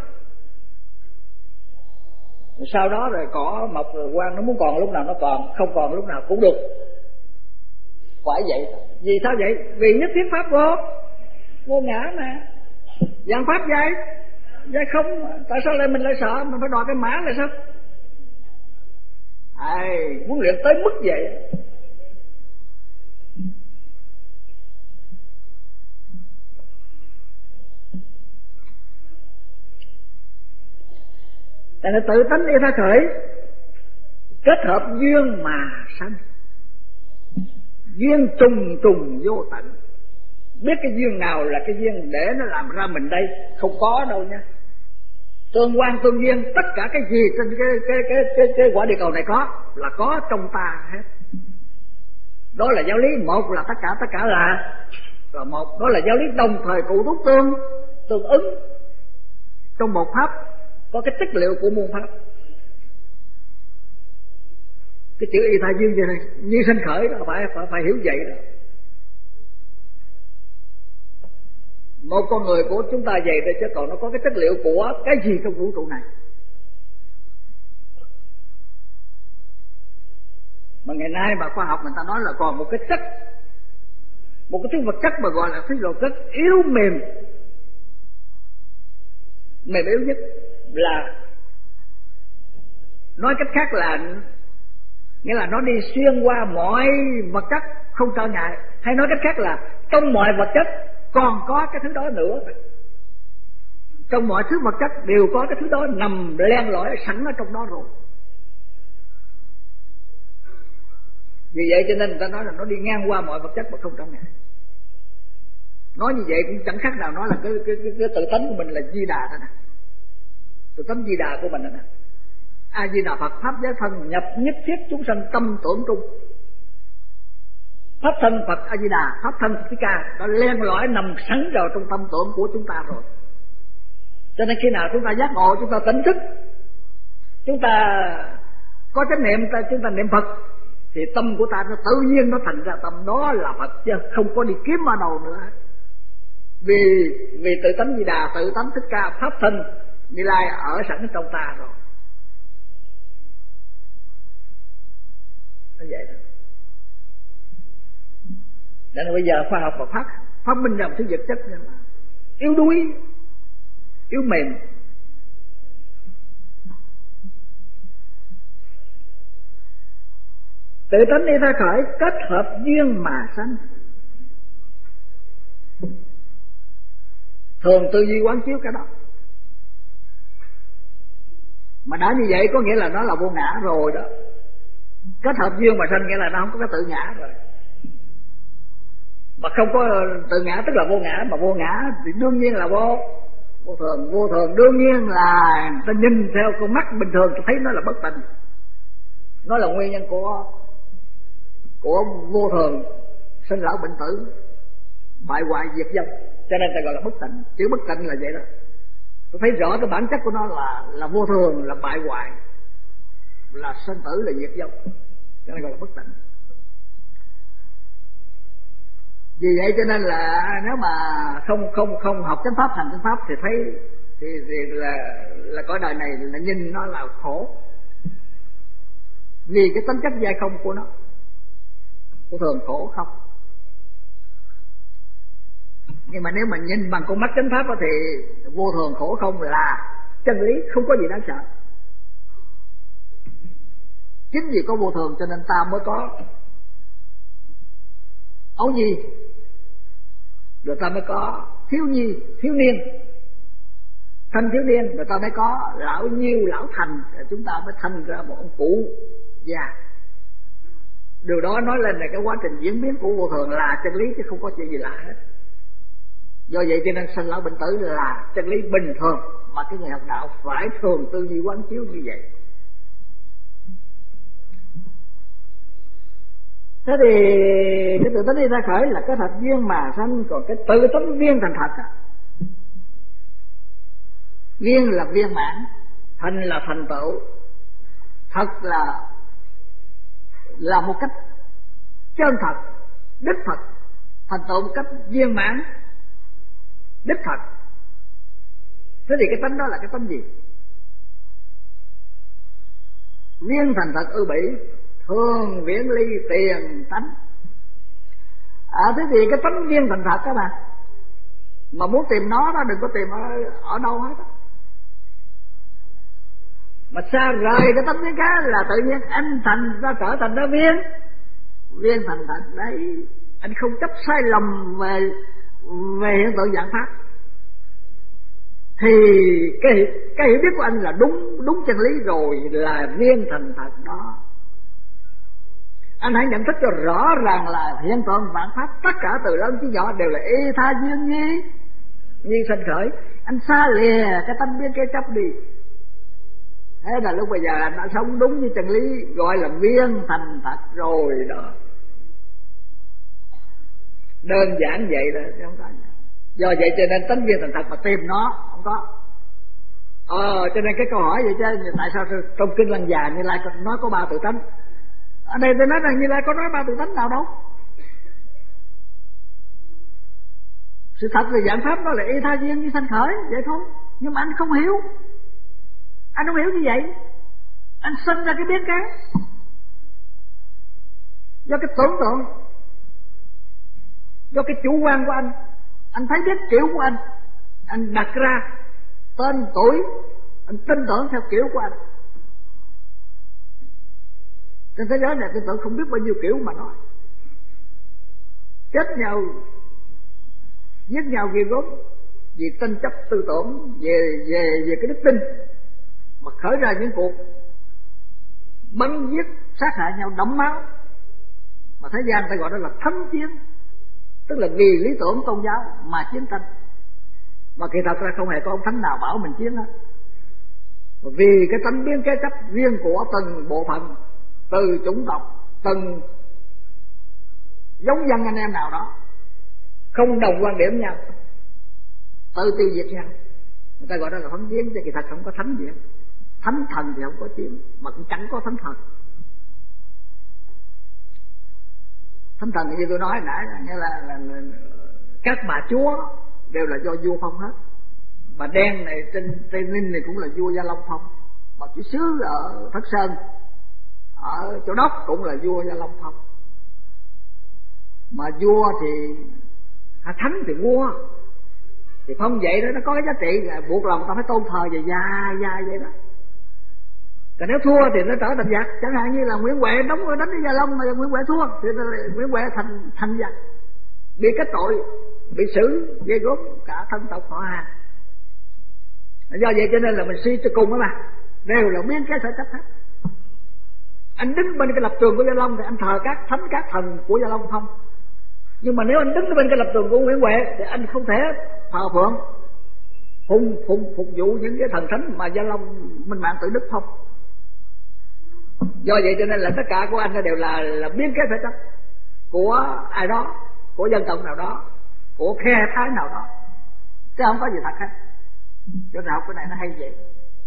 sau đó rồi cỏ mọc rồi quang, nó muốn còn lúc nào nó còn, không còn lúc nào cũng được. Phải vậy. Vì sao vậy? Vì nhất thiết pháp vô ngã mà. Dạng pháp vậy không, tại sao lại mình lại sợ, mình phải đòi cái mã là sao? Muốn luyện tới mức vậy. Tại nó tự tánh đi ra khởi, kết hợp duyên mà sanh, duyên trùng trùng vô tận. Biết cái duyên nào là cái duyên để nó làm ra mình đây, không có đâu nha. Tương quan tương duyên, tất cả cái gì trên cái quả địa cầu này là có trong ta hết. Đó là giáo lý, một là tất cả là một. Đó là giáo lý đồng thời cụ thúc tương ứng. Trong một pháp có cái chất liệu của muôn pháp. Cái chữ y thai duyên vậy này, như sanh khởi đó, phải hiểu vậy đó. Một con người của chúng ta vậy thôi, chứ còn nó có cái chất liệu của cái gì trong vũ trụ này. Mà ngày nay mà khoa học người ta nói là còn một cái chất, một cái thứ vật chất mà gọi là thứ vật chất yếu mềm yếu nhất, là nói cách khác là nghĩa là nó đi xuyên qua mọi vật chất không trở ngại, hay nói cách khác là trong mọi vật chất còn có cái thứ đó nữa. Trong mọi thứ vật chất đều có cái thứ đó nằm len lỏi sẵn ở trong đó rồi. Vì vậy cho nên người ta nói là nó đi ngang qua mọi vật chất mà không trở ngại. Nói như vậy cũng chẳng khác nào nói là cái tự tánh của mình là Di Đà đó nè. Tự tánh Di Đà của mình đó nè. A Di Đà Phật pháp giới thân nhập nhất thiết chúng sanh tâm tưởng trung. Pháp thân Phật A Di Đà, pháp thân Phật Thích Ca đã len lỏi nằm sẵn vào trong tâm tưởng của chúng ta rồi. Cho nên khi nào chúng ta giác ngộ, chúng ta tỉnh thức, chúng ta có chánh niệm, chúng ta niệm Phật, thì tâm của ta nó tự nhiên nó thành ra tâm đó là Phật, chứ không có đi kiếm ở đâu nữa. Vì tự tánh Di Đà, tự tánh Thích Ca, pháp thân Như Lai ở sẵn trong ta rồi. Nó vậy đó. Nên bây giờ khoa học và phát minh ra một thứ vật chất nhưng mà yếu đuối, yếu mềm. Tự tánh đi ra khởi, kết hợp duyên mà sanh. Thường tư duy quán chiếu cái đó. Mà đã như vậy có nghĩa là nó là vô ngã rồi đó. Kết hợp duyên mà sanh nghĩa là nó không có cái tự ngã rồi. Mà không có tự ngã tức là vô ngã, mà vô ngã thì đương nhiên là vô thường. Vô thường đương nhiên là ta nhìn theo con mắt bình thường thấy nó là bất tịnh. Nó là nguyên nhân của vô thường, sinh lão bệnh tử, bại hoại diệt vong, cho nên ta gọi là bất tịnh. Chữ bất tịnh là vậy đó. Tôi thấy rõ cái bản chất của nó là vô thường, là bại hoại, là sinh tử, là diệt vong, cho nên gọi là bất tịnh. Vì vậy cho nên là nếu mà không học chánh pháp, hành chánh pháp thì thấy thì là cõi đời này là nhìn nó là khổ. vì cái tính chất dai không của nó, vô thường khổ không. Nhưng mà nếu mà nhìn bằng con mắt chánh pháp thì vô thường khổ không là chân lý, không có gì đáng sợ. Chính vì có vô thường cho nên ta mới có ấu nhi, rồi ta mới có thiếu nhi, thiếu niên, thanh thiếu niên, rồi ta mới có lão nhiêu, lão thành, rồi chúng ta mới thành ra một ông cụ già. Điều đó nói lên là cái quá trình diễn biến của vô thường là chân lý chứ không có chuyện gì lạ hết. Do vậy cho nên sanh lão bệnh tử là chân lý bình thường mà cái người học đạo phải thường tư duy quán chiếu như vậy. Thế thì cái tự tánh đi ra khởi là cái thật duyên mà sanh, còn cái tự tánh viên thành thật á, viên là viên mãn, thành là thành tựu, thật là một cách chân thật, đích thật, thành tựu một cách viên mãn, đích thật. Thế thì cái tánh đó là cái tánh gì? Viên thành thật ư bỉ, thường viễn ly tiền tánh. Thế thì cái tánh viên thành thật đó mà muốn tìm nó đó đừng có tìm ở đâu hết đó. Mà xa rời cái tánh viên cá là tự nhiên anh thành ra trở thành ra viên thành thật đấy. Anh không chấp sai lầm về hiện tượng dạng pháp thì cái hiểu biết của anh là đúng chân lý rồi, là viên thành thật đó. Anh hãy nhận thức cho rõ ràng là hiện tượng vạn pháp tất cả từ lớn chí nhỏ đều là y tha duyên nhi sanh khởi. Anh xa lìa cái tâm biến cái chấp đi, thế là lúc bây giờ anh đã sống đúng như chân lý, gọi là viên thành thật rồi đó. Đơn giản vậy đó chứ không có. Do vậy cho nên tánh viên thành thật mà tìm nó không có. Cho nên cái câu hỏi vậy chứ tại sao trong kinh Lăng Già Như Lai nói có 3 tự tánh? Ở đây tôi nói rằng Như Lai có nói 3 tự tánh nào đâu. Sự thật về dạng pháp đó là y tha duyên như sanh khởi vậy thôi. Nhưng mà anh không hiểu. Anh không hiểu như vậy, anh sinh ra cái biết cái do cái tưởng tượng, do cái chủ quan của anh thấy biết kiểu của anh đặt ra tên tuổi, anh tin tưởng theo kiểu của anh. Trên thế giới này tin tưởng không biết bao nhiêu kiểu mà nói, chết nhau, giết nhau ghê gớm vì tranh chấp tư tưởng về cái đức tin, mà khởi ra những cuộc bắn giết sát hại nhau đẫm máu, mà thế gian ta gọi đó là thánh chiến, tức là vì lý tưởng tôn giáo mà chiến tranh. Mà kỳ thật ra không hề có ông thánh nào bảo mình chiến hết, vì cái tánh biến cái chấp riêng của từng bộ phận, từ chủng tộc, từng giống dân anh em nào đó không đồng quan điểm nhau, tự tiêu diệt nhau, người ta gọi đó là thánh chiến. Chứ kỳ thật không có thánh gì hết. Thánh thần thì không có chiến, mà cũng chẳng có thánh thần. Thánh thần thì như tôi nói nãy nghĩa là các bà chúa đều là do vua phong hết. Bà đen này trên Tây Ninh này cũng là vua Gia Long phong, bà chủ sứ ở Thất Sơn, ở Châu Đốc cũng là vua Gia Long phong. Mà vua thì thánh thì vua thì phong vậy đó, nó có cái giá trị buộc lòng ta phải tôn thờ về dài vậy đó. Còn nếu thua thì nó trở thành giặc, chẳng hạn như là Nguyễn Huệ đánh với Gia Long mà Nguyễn Huệ thua thì Nguyễn Huệ thành giặc, bị kết tội, bị xử ghê gớm cả thân tộc họ hàng. Do vậy cho nên là mình suy cho cùng đó mà đều là biến cái sở chấp hết. Anh đứng bên cái lập trường của Gia Long thì anh thờ các thánh các thần của Gia Long không, nhưng mà nếu anh đứng bên cái lập trường của Nguyễn Huệ thì anh không thể thờ phượng phục vụ những cái thần thánh mà Gia Long minh mạng tự đức không. Do vậy cho nên là tất cả của anh đều là biến cái thể chất của ai đó, của dân tộc nào đó, của khe phái nào đó, chứ không có gì thật hết. Chỗ nào cái này nó hay vậy.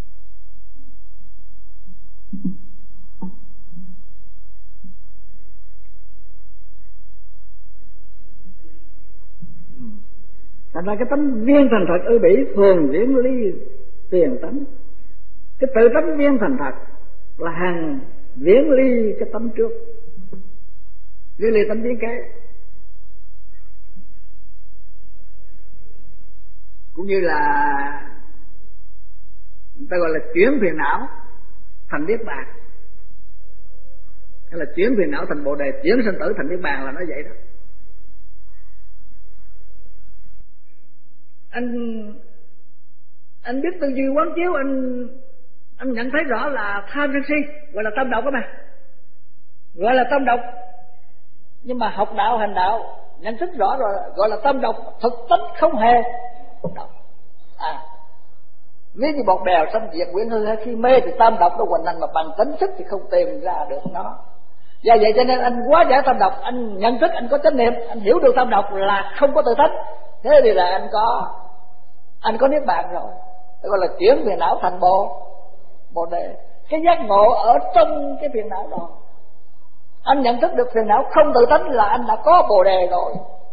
Thành ra cái tánh viên thành thật ư bỉ, thường viễn ly tiền tánh. Cái tự tánh viên thành thật là hằng viễn ly cái tâm trước, viễn ly tâm tiến kế. Cũng như là người ta gọi là chuyển phiền não thành niết bàn, hay là chuyển phiền não thành bồ đề, chuyển sinh tử thành niết bàn, là nói vậy đó. Anh biết tư duy quán chiếu, anh nhận thấy rõ là tham sân si gọi là tâm độc đó mà, gọi là tâm độc. Nhưng mà học đạo hành đạo nhận thức rõ rồi, gọi là tâm độc, thực tính không hề độc. Nếu như bọt bèo xâm diệt quyển hư, khi mê thì tam độc nó hoành hành, mà bằng tính thức thì không tìm ra được nó. Do vậy cho nên anh quá giải tam độc, anh nhận thức, anh có chánh niệm, anh hiểu được tam độc là không có tự tánh. Thế thì là anh có niết bàn rồi. Đó gọi là chuyển phiền não thành bồ đề. Cái giác ngộ ở trong cái phiền não đó, anh nhận thức được phiền não không tự tánh là anh đã có bồ đề rồi.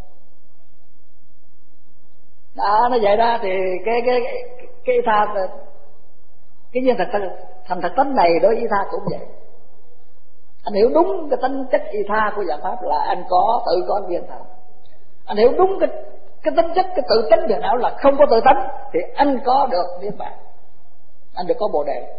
Đó, nó vậy đó. Thì cái tha, cái viên thành thật tánh này đối với y tha cũng vậy. Anh hiểu đúng cái tính chất y tha của dạng pháp là anh tự có viên thành. Anh hiểu đúng cái tính chất, cái tự tánh phiền não là không có tự tánh, thì anh có được niết bàn, anh được có bồ đề.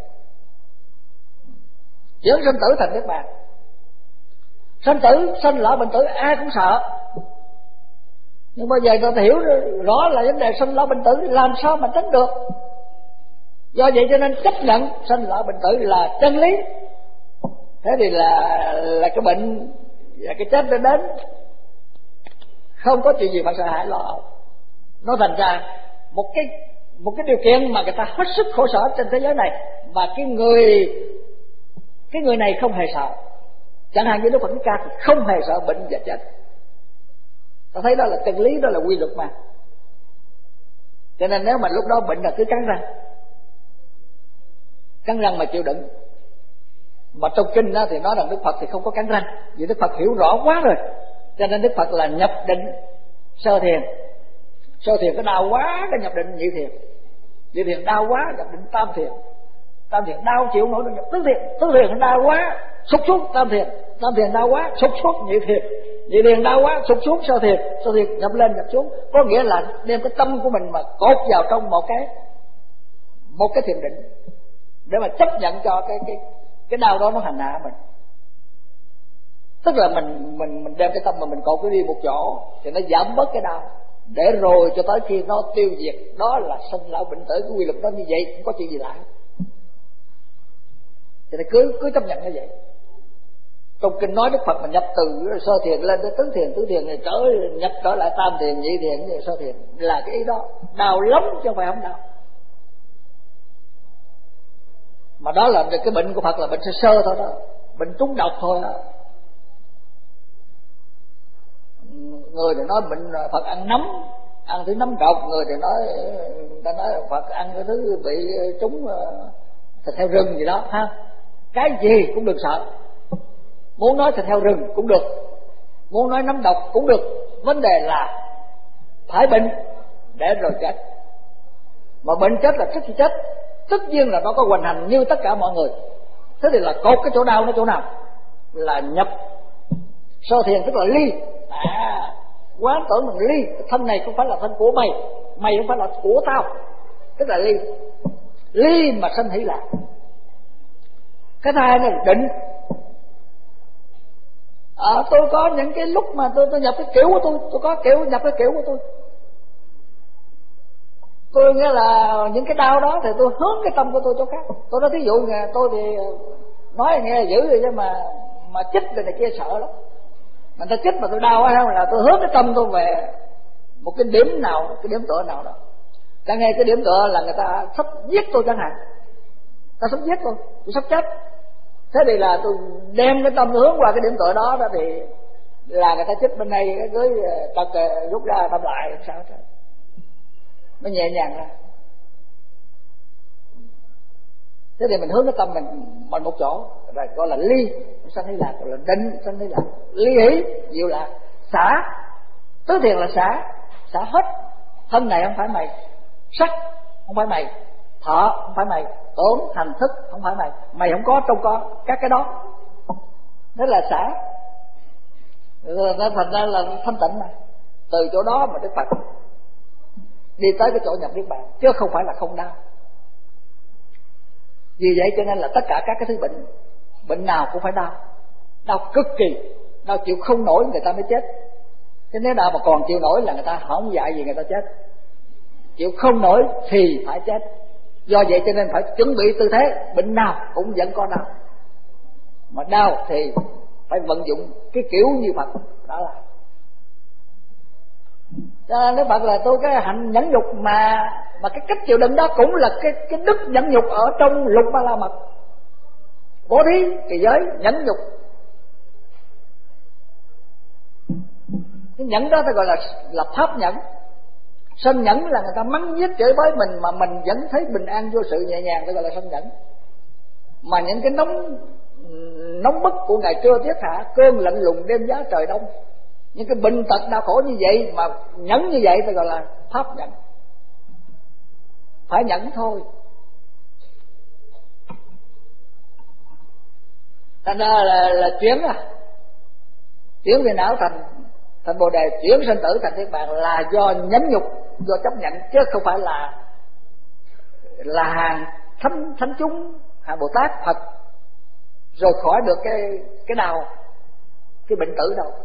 Chuyển sinh tử thành niết bàn. Sinh tử, sinh lão bệnh tử ai cũng sợ, nhưng bây giờ tôi hiểu rõ là vấn đề sinh lão bệnh tử làm sao mà tránh được. Do vậy cho nên chấp nhận sinh lão bệnh tử là chân lý. Thế thì là cái bệnh và cái chết đã đến, không có chuyện gì mà sợ hãi lo. Nó thành ra một cái điều kiện mà người ta hết sức khổ sở trên thế giới này, mà cái người này không hề sợ. Chẳng hạn như Đức Phật Thích Ca thì không hề sợ bệnh và chết. Ta thấy đó là chân lý, đó là quy luật mà. Cho nên nếu mà lúc đó bệnh là cứ cắn răng mà chịu đựng. Mà trong kinh đó thì nói rằng Đức Phật thì không có cắn răng, vì Đức Phật hiểu rõ quá rồi. Cho nên Đức Phật là nhập định sơ thiền. Sơ thiền có đau quá, cái nhập định nhị thiền. Nhị thiền đau quá, nhập định tam thiền. Tam thiền đau chịu nổi, nhập tứ thiền. Tứ thiền đau quá, sụt xuống tam thiền. Tam thiền đau quá, sụt xuống nhị thiền. Nhị thiền đau quá, sụt xuống sơ thiền. Sơ thiền nhập lên nhập xuống. Có nghĩa là đem cái tâm của mình mà cột vào trong một cái thiền định, để mà chấp nhận cho cái đau đó nó hành hạ mình. Tức là mình đem cái tâm mà mình cột cái đi một chỗ thì nó giảm bớt cái đau, để rồi cho tới khi nó tiêu diệt. Đó là sinh lão bệnh tử, cái quy luật đó như vậy, không có chuyện gì lạ. Thì cứ chấp nhận như vậy. Trong kinh nói Đức Phật mà nhập từ sơ thiền lên tới tứ thiền thì nhập trở lại tam thiền, nhị thiền, sơ thiền, là cái ý đó. Đau lắm chứ không phải không đau. Mà đó là cái bệnh của Phật là bệnh sơ thôi đó, bệnh trúng độc thôi đó. Người thì nói bệnh Phật ăn nấm, ăn thứ nấm độc. Người thì nói Phật ăn cái thứ bị trúng thịt heo rừng gì đó ha. Cái gì cũng đừng sợ. Muốn nói thịt heo rừng cũng được, muốn nói nấm độc cũng được. Vấn đề là phải bệnh để rồi chết. Mà bệnh chết là trước khi chết tất nhiên là nó có hoành hành như tất cả mọi người. Thế thì là cột cái chỗ đau nó chỗ nào? Là nhập sơ thiền, tức là ly. Quán tưởng mình ly, thân này không phải là thân của mày, mày không phải là của tao, tức là ly. Ly mà sanh hỷ lạc. Cái thứ hai là định. Tôi có những cái lúc mà tôi nhập cái kiểu của tôi có nhập cái kiểu của tôi. Tôi nghĩa là những cái đau đó thì tôi hướng cái tâm của tôi chỗ khác. Tôi nói thí dụ nghe tôi thì nói nghe dữ rồi, chứ mà chích rồi này kia sợ lắm. Mà ta chích mà tôi đau hay không là tôi hướng cái tâm tôi về một cái điểm nào, cái điểm tựa nào đó. Ta nghe cái điểm tựa là người ta sắp giết tôi chẳng hạn, ta sắp giết tôi sắp chết. Thế thì là tôi đem cái tâm hướng qua cái điểm tựa đó thì là người ta chích bên đây cưới tật rút ra đâm lại sao thế, nó nhẹ nhàng ra. Thế thì mình hướng cái tâm mình một chỗ, rồi gọi là ly sanh hỷ lạc, gọi là định sanh hỷ lạc. Ly hỷ diệu lạc. Xả, tứ thiền là xả hết. Thân này không phải mày, sắc không phải mày, thọ không phải mày, tưởng hành thức không phải mày, mày không có trong có các cái đó. đó là xả. Nên thành ra là thanh tịnh mà. Từ chỗ đó mà Đức Phật đi tới cái chỗ nhập niết bàn, chứ không phải là không đau. Vì vậy cho nên là tất cả các cái thứ bệnh nào cũng phải đau, đau cực kỳ, đau chịu không nổi người ta mới chết. Chứ nếu nào mà còn chịu nổi là người ta không dạy gì người ta chết. Chịu không nổi thì phải chết. Do vậy cho nên phải chuẩn bị tư thế, bệnh nào cũng vẫn có đau. Mà đau thì phải vận dụng cái kiểu như Phật. Đó là cho nên Đức Phật là tôi cái hạnh nhẫn nhục mà cái cách chịu đựng đó cũng là cái đức nhẫn nhục ở trong Lục Ba La Mật. Bố thí, trì giới, nhẫn nhục. Cái nhẫn đó ta gọi là pháp nhẫn. Sân nhẫn là người ta mắng giết chửi bới mình mà mình vẫn thấy bình an vô sự nhẹ nhàng, ta gọi là sân nhẫn. Mà những cái nóng bức của ngày trưa tiết hạ, cơn lạnh lùng đêm giá trời đông, những cái bệnh tật đau khổ như vậy mà nhẫn như vậy ta gọi là pháp nhẫn. Phải nhẫn thôi. Thành ra là chuyển về não thành Bồ Đề, chuyển sinh tử thành Niết Bàn là do nhẫn nhục, do chấp nhận, chứ không phải là hàng thánh chúng, hàng Bồ Tát Phật rồi khỏi được cái nào, cái bệnh tử đâu.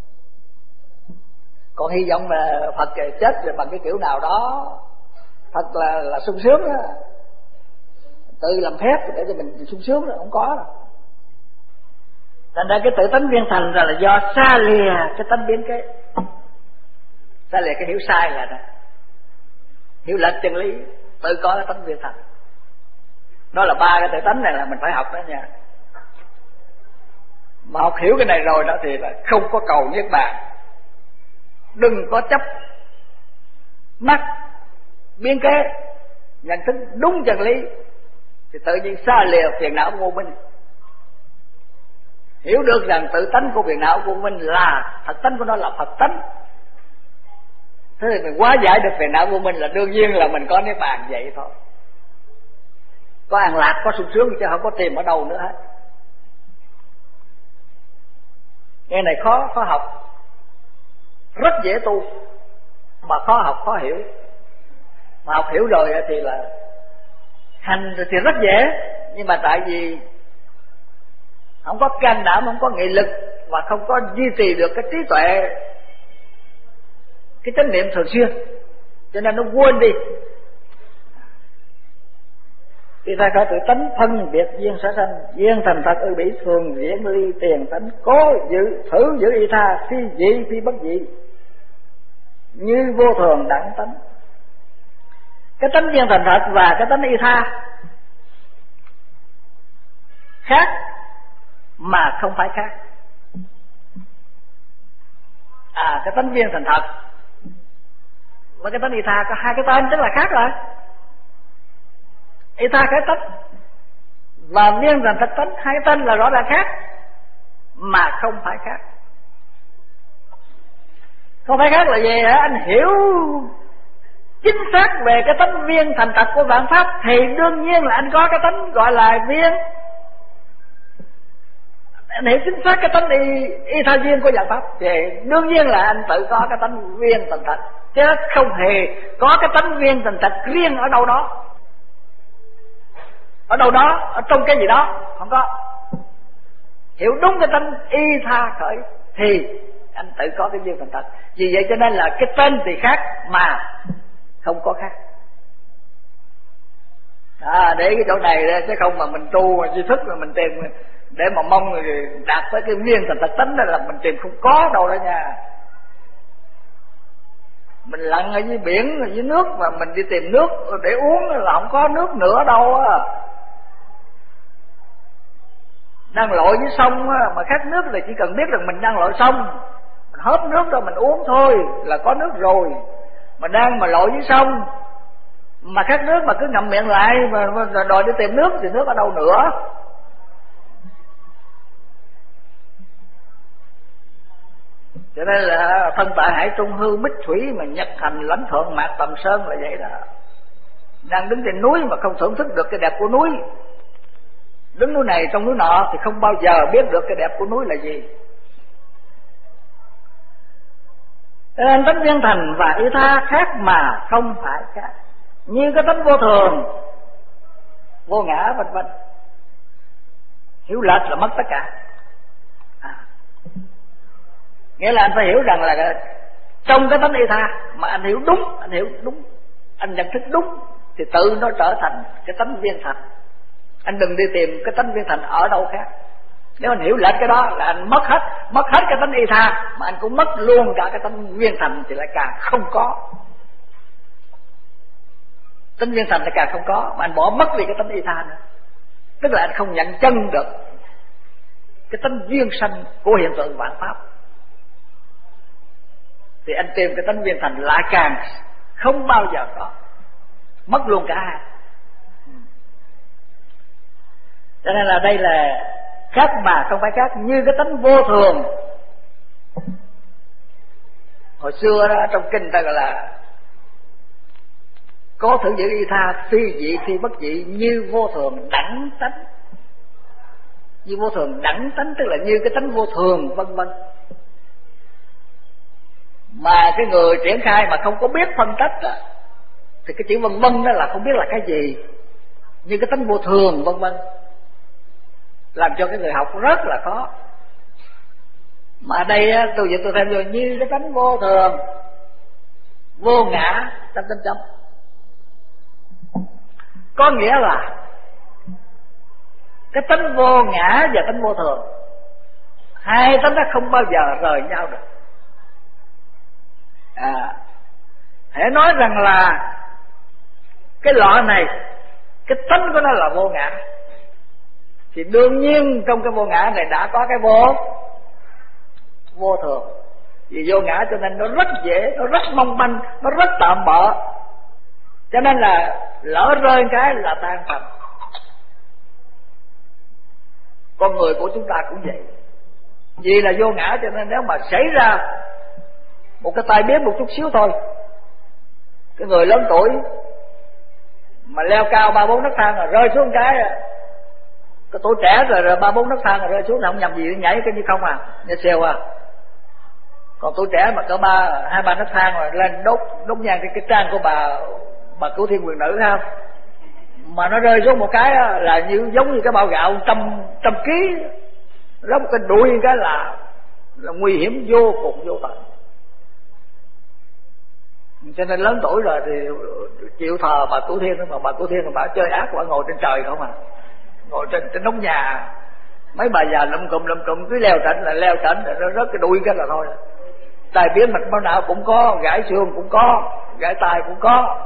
Còn hy vọng là Phật chết rồi bằng cái kiểu nào đó thật là sung sướng đó, tự làm phép để cho mình sung sướng rồi không có đâu. Thành ra cái tự tánh viên thành là do xa lìa cái tánh biến kế, xa lìa cái hiểu sai là đó, hiểu lệch chân lý, tự có cái tánh viên thành. Đó là ba cái tự tánh này là mình phải học đó nha. Mà học hiểu cái này rồi đó thì là không có cầu niết bàn. Đừng có chấp mắc biến kế, nhận thức đúng chân lý thì tự nhiên xa lìa phiền não vô minh. Hiểu được rằng tự tánh của phiền não vô minh là thật tánh của nó là Phật tánh. Thế thì mình hóa giải được phiền não vô minh là đương nhiên là mình có niết bàn vậy thôi. Có an lạc, có sung sướng chứ không có tìm ở đâu nữa hết. Cái này khó học, rất dễ tu, mà khó học khó hiểu. Mà học hiểu rồi thì là hành thì rất dễ, nhưng mà tại vì không có can đảm, không có nghị lực và không có duy trì được cái trí tuệ, cái chánh niệm thường xuyên, cho nên nó quên đi. Khi ta khởi tự tánh phân biệt duyên sở sanh, duyên thành thật ư bỉ thường diễn ly tiền tánh, cố thử giữ y tha, phi dị phi bất dị, như vô thường đẳng tánh. Cái tánh duyên thành thật và cái tánh y tha khác mà không phải khác. Cái tánh duyên thành thật và cái tánh y tha có hai cái tên, tức là khác rồi. Y tha cái tánh và viên thành thật tánh, hai cái tên là rõ ràng khác mà không phải khác. Không phải khác là gì hả? Anh hiểu chính xác về cái tánh viên thành thật của vạn pháp thì đương nhiên là anh có cái tánh gọi là viên. Anh hiểu chính xác cái tánh y tha duyên của vạn pháp thì đương nhiên là anh tự có cái tánh viên thành thật, chứ không hề có cái tánh viên thành thật riêng ở đâu đó. Ở đâu đó, ở trong cái gì đó, không có. Hiểu đúng cái tánh y tha khởi thì anh tự có cái duyên thành thật. Vì vậy cho nên là cái tên thì khác mà không có khác. Để cái chỗ này chứ không mà mình tu mà duy thức mà mình tìm để mà mong đạt tới cái viên thành thật tánh đó là mình tìm không có đâu đó nha. Mình lặn ở dưới biển, ở dưới nước mà mình đi tìm nước để uống là không có nước nữa đâu á. Đang lội dưới sông á, mà khát nước thì chỉ cần biết rằng mình đang lội sông, mình hớp nước ra mình uống thôi là có nước rồi. Mà đang mà lội dưới sông mà khát nước mà cứ ngậm miệng lại mà đòi đi tìm nước thì nước ở đâu nữa. Cho nên là thân tại hải trung hư bích thủy mà nhật thành lãnh thượng mạc tầm sơn là vậy đó. Đang đứng trên núi mà không thưởng thức được cái đẹp của núi, đứng núi này trong núi nọ thì không bao giờ biết được cái đẹp của núi là gì. Cho nên tánh viên thành và y tha khác mà không phải khác, như cái tánh vô thường, vô ngã vân vân. Hiểu lệch là mất tất cả. Nghĩa là anh phải hiểu rằng là trong cái tánh y tha mà anh hiểu đúng, anh nhận thức đúng thì tự nó trở thành cái tánh viên thành. Anh đừng đi tìm cái tánh viên thành ở đâu khác. Nếu anh hiểu lệch cái đó là anh mất hết cái tánh y tha, mà anh cũng mất luôn cả cái tánh viên thành thì lại càng không có. Tánh viên thành thì càng không có, mà anh bỏ mất đi cái tánh y tha nữa. Tức là anh không nhận chân được cái tánh duyên sanh của hiện tượng vạn pháp, thì anh tìm cái tánh viên thành lại càng không bao giờ có, mất luôn cả hai. Cho nên là đây là khác mà không phải khác, như cái tánh vô thường. Hồi xưa đó trong kinh ta gọi là có thử giữ y tha, phi dị phi bất dị, như vô thường đẳng tánh. Như vô thường đẳng tánh tức là như cái tánh vô thường vân vân. Mà cái người triển khai mà không có biết phân tích đó, thì cái chữ vân vân đó là không biết là cái gì. Như cái tánh vô thường vân vân, làm cho cái người học rất là khó. Mà đây tôi thêm vô như cái tánh vô thường, vô ngã chấm. Có nghĩa là cái tánh vô ngã và tánh vô thường, hai tánh đó không bao giờ rời nhau được. Hãy nói rằng là cái lọ này, cái tánh của nó là vô ngã, thì đương nhiên trong cái vô ngã này đã có cái vô thường. Vì vô ngã cho nên nó rất dễ, nó rất mong manh, nó rất tạm bợ, cho nên là lỡ rơi cái là tan tành. Con người của chúng ta cũng vậy, vì là vô ngã cho nên nếu mà xảy ra một cái tai biến một chút xíu thôi, cái người lớn tuổi mà leo cao 3-4 nấc thang rồi rơi xuống cái tuổi trẻ rồi 3-4 nấc thang rồi rơi xuống là không nhầm gì, nhảy cái như không như xèo Còn tuổi trẻ mà có 2-3 nấc thang rồi lên đốt nhang cái trang của bà Cứu Thiên Quyền Nữ ha, mà nó rơi xuống một cái là giống như cái bao gạo trăm ký, rớt một cái đuôi cái là nguy hiểm vô cùng vô tận. Cho nên lớn tuổi rồi thì chịu thờ bà Cứu Thiên, mà bà Cứu Thiên bà chơi ác, bà ngồi trên trời không ngồi trên nóc nhà, mấy bà già lụm cụm cứ leo trển rồi nó rớt cái đuôi cái là thôi. Tai biến mạch máu não cũng có, gãy xương cũng có, gãy tay cũng có.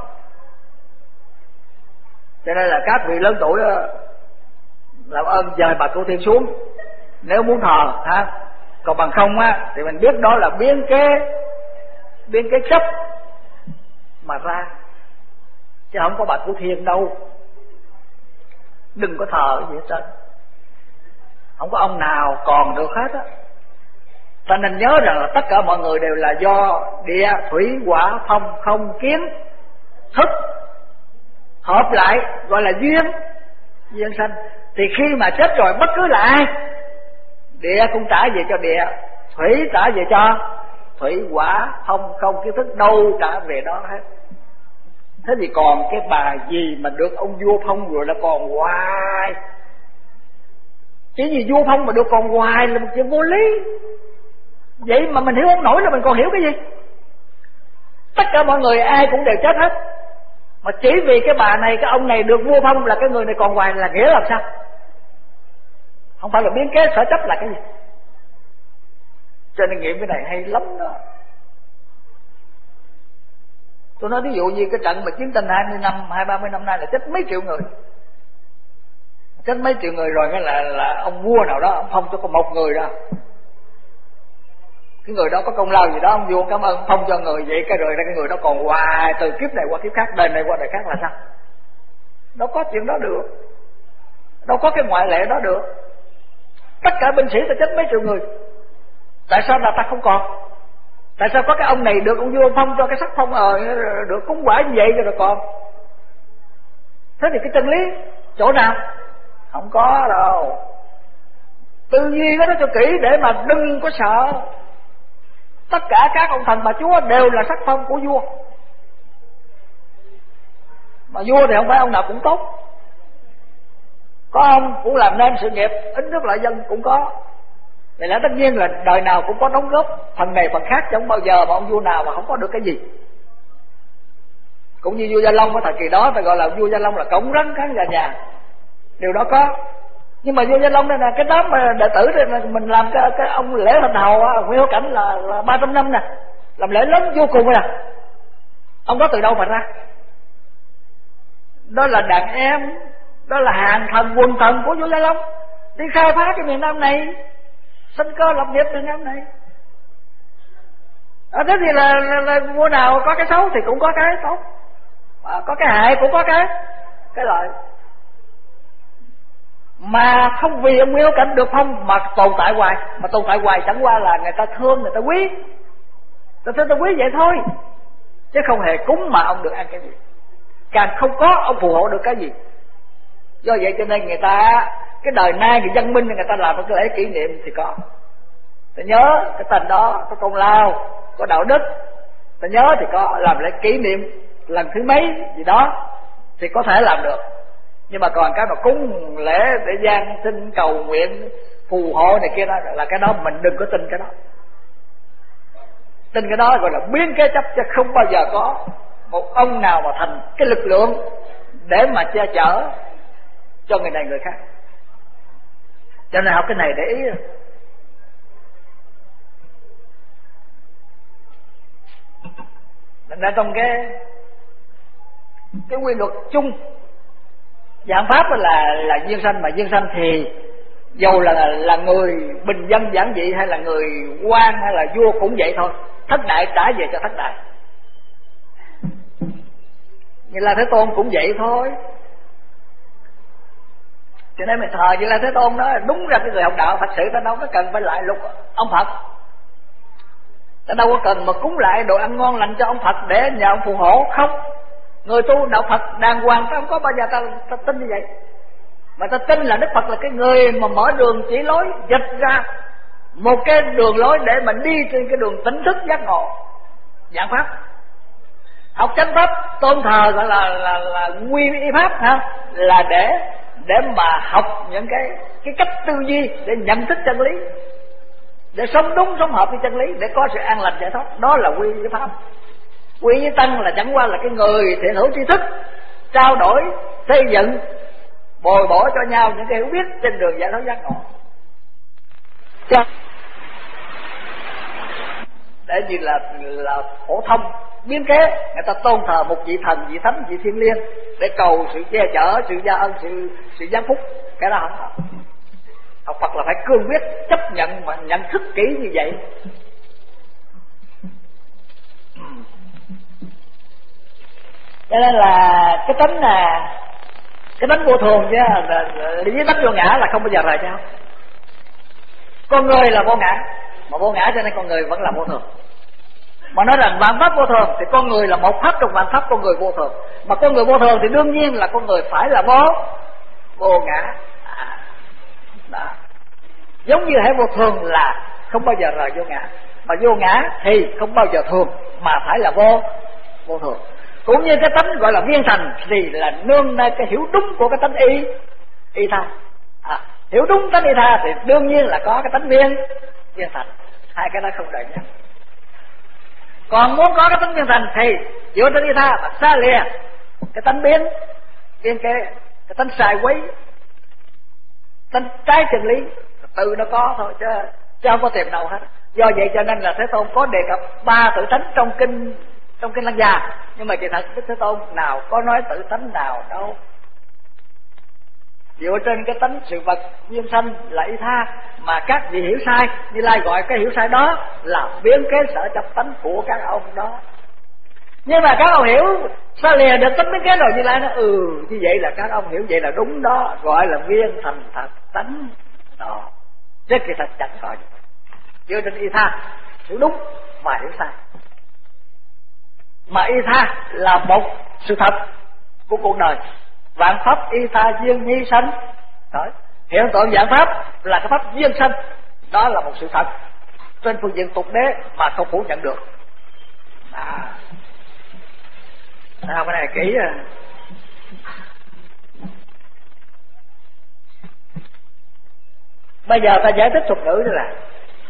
Cho nên là các vị lớn tuổi đó, làm ơn dời bà Cứu Thiên xuống nếu muốn thờ ha. Còn bằng không á thì mình biết đó là biến cái chấp mà ra, chứ không có bà Cứu Thiên đâu. Đừng có thờ gì hết trơn, không có ông nào còn được hết á. Ta nên nhớ rằng là tất cả mọi người đều là do địa, thủy, hỏa, phong, không, kiến, thức hợp lại gọi là duyên sanh. Thì khi mà chết rồi bất cứ là ai, địa cũng trả về cho địa, thủy trả về cho thủy, hỏa, phong, không, kiến thức đâu trả về đó hết. Thế thì còn cái bà gì mà được ông vua Phong rồi là còn hoài. Chỉ vì vua Phong mà được còn hoài là một chuyện vô lý. Vậy mà mình hiểu không nổi là mình còn hiểu cái gì? Tất cả mọi người ai cũng đều chết hết, mà chỉ vì cái bà này, cái ông này được vua Phong là cái người này còn hoài là nghĩa làm sao? Không phải là biến kế sở chấp là cái gì? Cho nên nghiệm cái này hay lắm đó. Tôi nói ví dụ như cái trận mà chiến tranh 20-30 năm nay là chết mấy triệu người. Chết mấy triệu người rồi cái là ông vua nào đó ông phong cho có một người đó. Cái người đó có công lao gì đó, ông vua cảm ơn phong cho người vậy, cái rồi cái người đó còn hoài từ kiếp này qua kiếp khác, đời này qua đời khác là sao? Đâu có chuyện đó được, đâu có cái ngoại lệ đó được. Tất cả binh sĩ ta chết mấy triệu người, tại sao là ta không còn? Tại sao có cái ông này được ông vua phong cho cái sắc phong được cúng quả như vậy rồi còn? Thế thì cái chân lý chỗ nào? Không có đâu. Tư duy nó cho kỹ để mà đừng có sợ. Tất cả các ông thần bà chúa đều là sắc phong của vua. Mà vua thì không phải ông nào cũng tốt. Có ông cũng làm nên sự nghiệp, ít nước lợi dân cũng có. Vậy là tất nhiên là đời nào cũng có đóng góp phần này phần khác, chứ không bao giờ mà ông vua nào mà không có được cái gì. Cũng như vua Gia Long ở thời kỳ đó, ta gọi là vua Gia Long là cổng rắn khán giả nhà, điều đó có. Nhưng mà vua Gia Long đây là cái đám mà đệ tử đây, mình làm cái ông lễ thành hầu Nguyễn Hữu Cảnh là 300 năm nè, làm lễ lớn vô cùng nè. Ông đó từ đâu mà ra? Đó là đàn em, đó là hàng thần quần thần của vua Gia Long đi khai phá cái miền Nam này, sinh cơ lập nghiệp miền Nam này. Thế thì là vua nào có cái xấu thì cũng có cái tốt, có cái hại cũng có cái lợi. Mà không vì ông Nguyễn Hữu Cảnh được phong mà tồn tại hoài. Mà tồn tại hoài chẳng qua là người ta thương, người ta quý, người ta quý vậy thôi, chứ không hề cúng mà ông được ăn cái gì, càng không có ông phù hộ được cái gì. Do vậy cho nên người ta cái đời nay thì văn minh người ta làm một cái lễ kỷ niệm thì có. Ta nhớ cái tên đó có công lao, có đạo đức, ta nhớ thì có làm lễ kỷ niệm lần thứ mấy gì đó thì có thể làm được. Nhưng mà còn cái mà cúng lễ để gian xin cầu nguyện phù hộ này kia đó là cái đó mình đừng có tin cái đó. Tin cái đó gọi là biến kế chấp, chứ không bao giờ có một ông nào mà thành cái lực lượng để mà che chở cho người này người khác. Cho nên học cái này để ý. Nên ra trong cái quy luật chung giảng pháp là duyên sanh. Mà duyên sanh thì dầu là người bình dân giản dị hay là người quan hay là vua cũng vậy thôi, thất đại trả về cho thất đại. Như là Thế Tôn cũng vậy thôi. Cho nên mình thờ như là Thế Tôn đó, đúng ra cái người học đạo thật sự ta đâu có cần phải lại lục ông Phật, ta đâu có cần mà cúng lại đồ ăn ngon lành cho ông Phật để nhờ ông phù hộ. Không, người tu đạo Phật đàng hoàng ta không có bao giờ ta tin như vậy. Mà ta tin là Đức Phật là cái người mà mở đường chỉ lối, dịch ra một cái đường lối để mình đi trên cái đường tỉnh thức giác ngộ giảng pháp. Học chánh pháp tôn thờ gọi là nguyên y pháp ha, là để mà học những cái cách tư duy để nhận thức chân lý, để sống đúng sống hợp với chân lý, để có sự an lành giải thoát. Đó là quy y pháp. Quy y tăng là chẳng qua là cái người thiện hữu tri thức, trao đổi xây dựng bồi bổ cho nhau những cái hiểu biết trên đường giải thoát giác ngộ. Để như là phổ thông biến kế, người ta tôn thờ một vị thần, vị thánh, vị thiên liêng để cầu sự che chở, sự gia ân, sự giáng phúc. Cái đó không học. Học Phật là phải cương quyết chấp nhận mà nhận thức kỹ như vậy. Cho nên là cái tánh vô thường chứ với tánh vô ngã là không bao giờ rời nhau. Con người là vô ngã, mà vô ngã cho nên con người vẫn là vô thường. Mà nói rằng vạn pháp vô thường thì con người là một pháp trong vạn pháp, con người vô thường. Mà con người vô thường thì đương nhiên là con người phải là vô ngã. Đó. Giống như hãy vô thường là không bao giờ rời vô ngã, mà vô ngã thì không bao giờ thường, mà phải là vô thường. Cũng như cái tánh gọi là viên thành thì là nương nơi cái hiểu đúng của cái tánh y tha. Hiểu đúng tánh y tha thì đương nhiên là có cái tánh viên thành. Hai cái đó không đợi nhau. Còn muốn có cái tánh viên thành thì dựa trên y tha mà xa lìa cái tánh biến cái tánh sai quấy, tánh trái chân lý, tự nó có thôi chứ không có tìm đâu hết. Do vậy cho nên là Thế Tôn có đề cập 3 tự tánh trong kinh Lăng Già, nhưng mà kỳ thật Đức Thế Tôn nào có nói tự tánh nào đâu. Dựa trên cái tánh sự vật duyên sanh là y tha, mà các vị hiểu sai, Như Lai gọi cái hiểu sai đó là biến kế sở chấp tánh của các ông đó. Nhưng mà các ông hiểu sao lìa được tánh biến kế rồi, Như Lai nói như vậy là các ông hiểu vậy là đúng đó, gọi là viên thành thật tánh đó. Chứ kỳ thật chẳng có gì. Dựa trên y tha hiểu đúng mà hiểu sai. Mà y tha là một sự thật của cuộc đời. Vạn pháp y tha duyên hy sanh, Đấy. Hiện tượng vạn pháp là cái pháp duyên sanh, đó là một sự thật trên phương diện tục đế mà không phủ nhận được. Cái này kỹ à. Bây giờ ta giải thích thuật ngữ đó là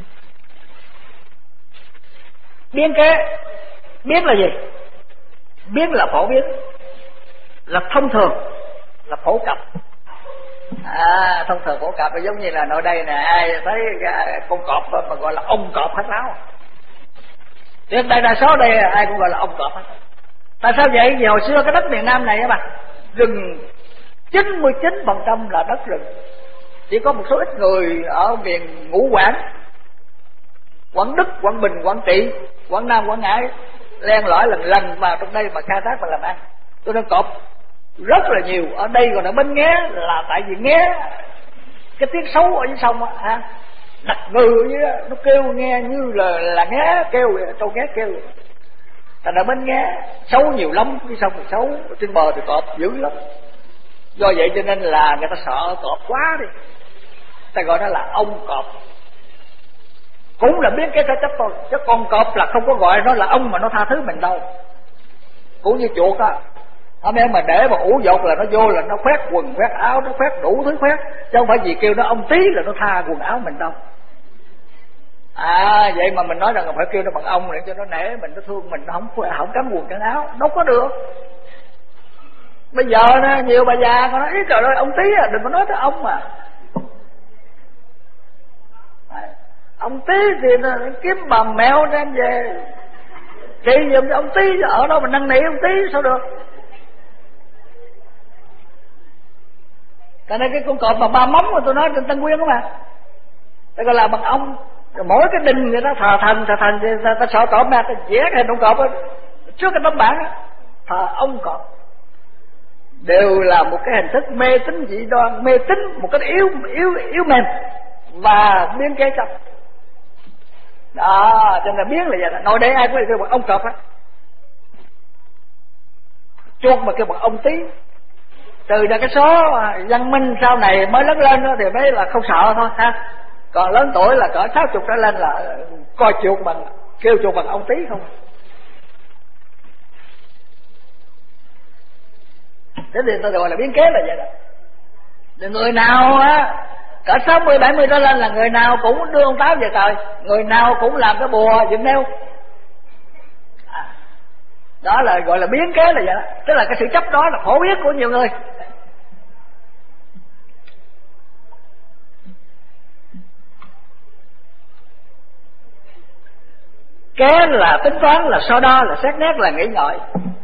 biến kế. Biến là gì? Biến là phổ biến, là thông thường, là phổ cập. Thông thường phổ cập giống như là nội đây nè, ai thấy con cọp mà gọi là ông cọp hết áo. Hiện đại đa số đây ai cũng gọi là ông cọp hết. Tại sao vậy? Vì hồi xưa cái đất miền Nam này mà rừng 99% là đất rừng, chỉ có một số ít người ở miền Ngũ Quảng, Quảng Đức, Quảng Bình, Quảng Trị, Quảng Nam, Quảng Ngãi len lỏi lần vào trong đây mà khai thác và làm ăn. Cho nên cọp rất là nhiều. Ở đây còn ở bên Nghé là tại vì Nghé cái tiếng xấu ở dưới sông á, đặt ngừ với nó kêu nghe như là Nghé kêu, trâu Nghé kêu. Thành ra bên Nghé xấu nhiều lắm, dưới sông thì xấu, trên bờ thì cọp dữ lắm. Do vậy cho nên là người ta sợ cọp quá đi, ta gọi nó là ông cọp. Cũng là biết cái thể chấp thôi, chứ con cọp là không có gọi nó là ông mà nó tha thứ mình đâu. Cũng như chuột á, mà để mà ủ dột là nó vô là nó khoét quần khoét áo, nó khoét đủ thứ khoét, chứ không phải vì kêu nó ông tí là nó tha quần áo mình đâu. Vậy mà mình nói rằng phải kêu nó bằng ông để cho nó nể mình, nó thương mình, nó không cắm quần cắm áo, đâu có được. Bây giờ nè, nhiều bà già còn nói trời ơi ông tí à, đừng có nói tới ông mà. Ông tí thì kiếm bà mẹo đem về trị giùm cho ông tí, ở đâu mình năn nỉ ông tí sao được. Tại nên cái con cọp mà ba móng mà tôi nói trên Tân Quyên đó mà, ta gọi là bằng ông. Rồi mỗi cái đình người ta thờ thần thì ta sợ cọp mà ta vẽ cái hình ông cọp đó, trước cái tấm bảng đó, thờ ông cọp, đều là một cái hình thức mê tín dị đoan, mê tín một cái yếu mềm và biến kế chấp. Đó, cho nên biến là vậy đó. Nội đây ai cũng kêu bằng ông cọp á, chuột mà kêu bằng ông tí. Từ ra cái số văn minh sau này mới lớn lên đó thì mới là không sợ thôi ha. Còn lớn tuổi là cỡ 60 trở lên là coi chuột bằng, kêu chuột bằng ông tí không. Thế thì tôi gọi là biến kế là vậy đó. Thì người nào á cỡ 60-70 trở lên là người nào cũng đưa ông Táo về trời, người nào cũng làm cái bùa dựng nêu. Đó là gọi là biến kế là vậy đó. Tức là cái sự chấp đó là phổ biến của nhiều người. Kế là tính toán, là so đo, là xét nét, là nghĩ ngợi.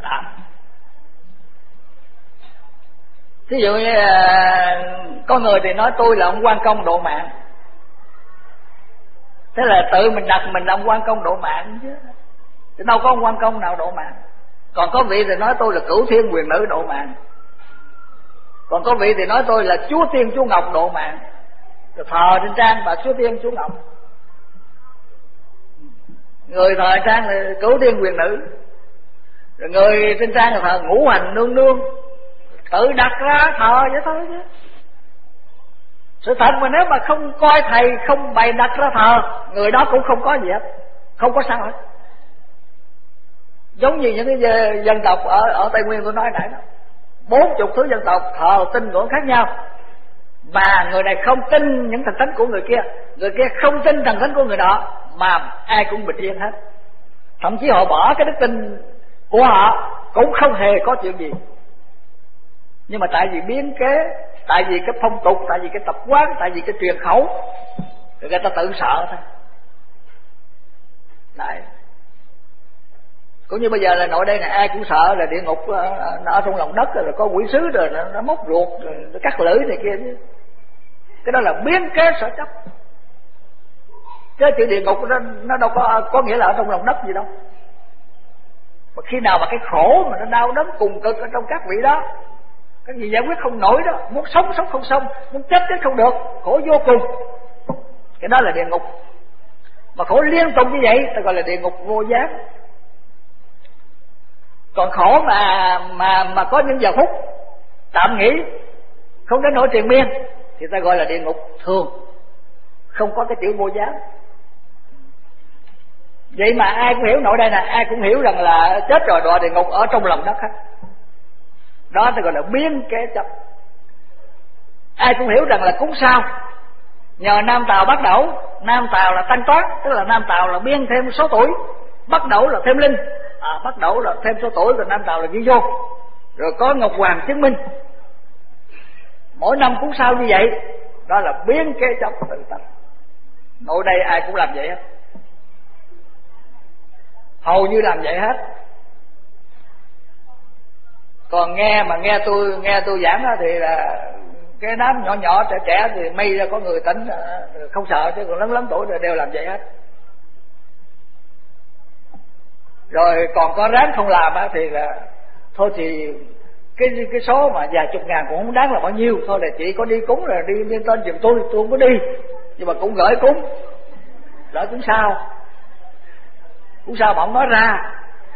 Thí dụ như có người thì nói tôi là ông quan công độ mạng, thế là tự mình đặt mình là ông quan công độ mạng chứ, chứ đâu có ông quan công nào độ mạng. Còn có vị thì nói tôi là cửu thiên quyền nữ độ mạng, còn có vị thì nói tôi là chúa tiên chúa ngọc độ mạng, rồi thờ trên trang bà chúa tiên chúa ngọc. Người thờ trang là cửu thiên quyền nữ, rồi người trên trang là thờ ngũ hành nương nương, tự đặt ra thờ vậy thôi chứ. Sự thật mà nếu mà không coi thầy, không bày đặt ra thờ, người đó cũng không có gì hết, không có sao hết. Giống như những cái dân tộc ở Tây Nguyên tôi nói nãy đó, 40 thứ dân tộc thờ tin ngưỡng khác nhau, mà người này không tin những thần thánh của người kia không tin thần thánh của người đó, mà ai cũng bình yên hết. Thậm chí họ bỏ cái đức tin của họ cũng không hề có chuyện gì. Nhưng mà tại vì biến kế, tại vì cái phong tục, tại vì cái tập quán, tại vì cái truyền khẩu, người ta tự sợ thôi. Đấy. Cũng như bây giờ là nội đây này ai cũng sợ là địa ngục nó ở trong lòng đất rồi có quỷ sứ rồi nó móc ruột rồi nó cắt lưỡi này kia chứ. Cái đó là biến kế sở chấp. Cái chữ địa ngục nó đâu có nghĩa là ở trong lòng đất gì đâu. Mà khi nào mà cái khổ mà nó đau đớn cùng cực ở trong các vị đó, cái gì giải quyết không nổi đó, muốn sống sống không xong, muốn chết chết không được, khổ vô cùng, cái đó là địa ngục. Mà khổ liên tục như vậy ta gọi là địa ngục vô gián. Còn khổ mà có những giờ phút tạm nghỉ, không đến nỗi triền miên, thì ta gọi là địa ngục thường, không có cái chữ vô gián. Vậy mà ai cũng hiểu nội đây nè, ai cũng hiểu rằng là chết rồi đọa địa ngục ở trong lòng đất hết. Đó ta gọi là biến kế chấp. Ai cũng hiểu rằng là cúng sao, nhờ Nam Tào Bắc Đẩu. Nam Tào là Tăng Toán, tức là Nam Tào là biên thêm số tuổi, Bắc Đẩu là thêm linh, Bắc Đẩu là thêm số tuổi, rồi Nam Tào là ghi vô, rồi có Ngọc Hoàng chứng minh. Mỗi năm cúng sao như vậy, đó là biến kế chấp tự tánh. Nội đây ai cũng làm vậy hết, hầu như làm vậy hết. Còn nghe tôi giảng thì là cái đám nhỏ nhỏ trẻ trẻ thì may ra có người tỉnh không sợ, chứ còn lớn tuổi rồi đều làm vậy hết. Rồi còn có ráng không làm thì là thôi thì cái số mà vài chục ngàn cũng không đáng là bao nhiêu, thôi là chị có đi cúng là đi lên tên giùm tôi không có đi, nhưng mà cũng gửi cúng, gửi cúng sao mà không nói ra.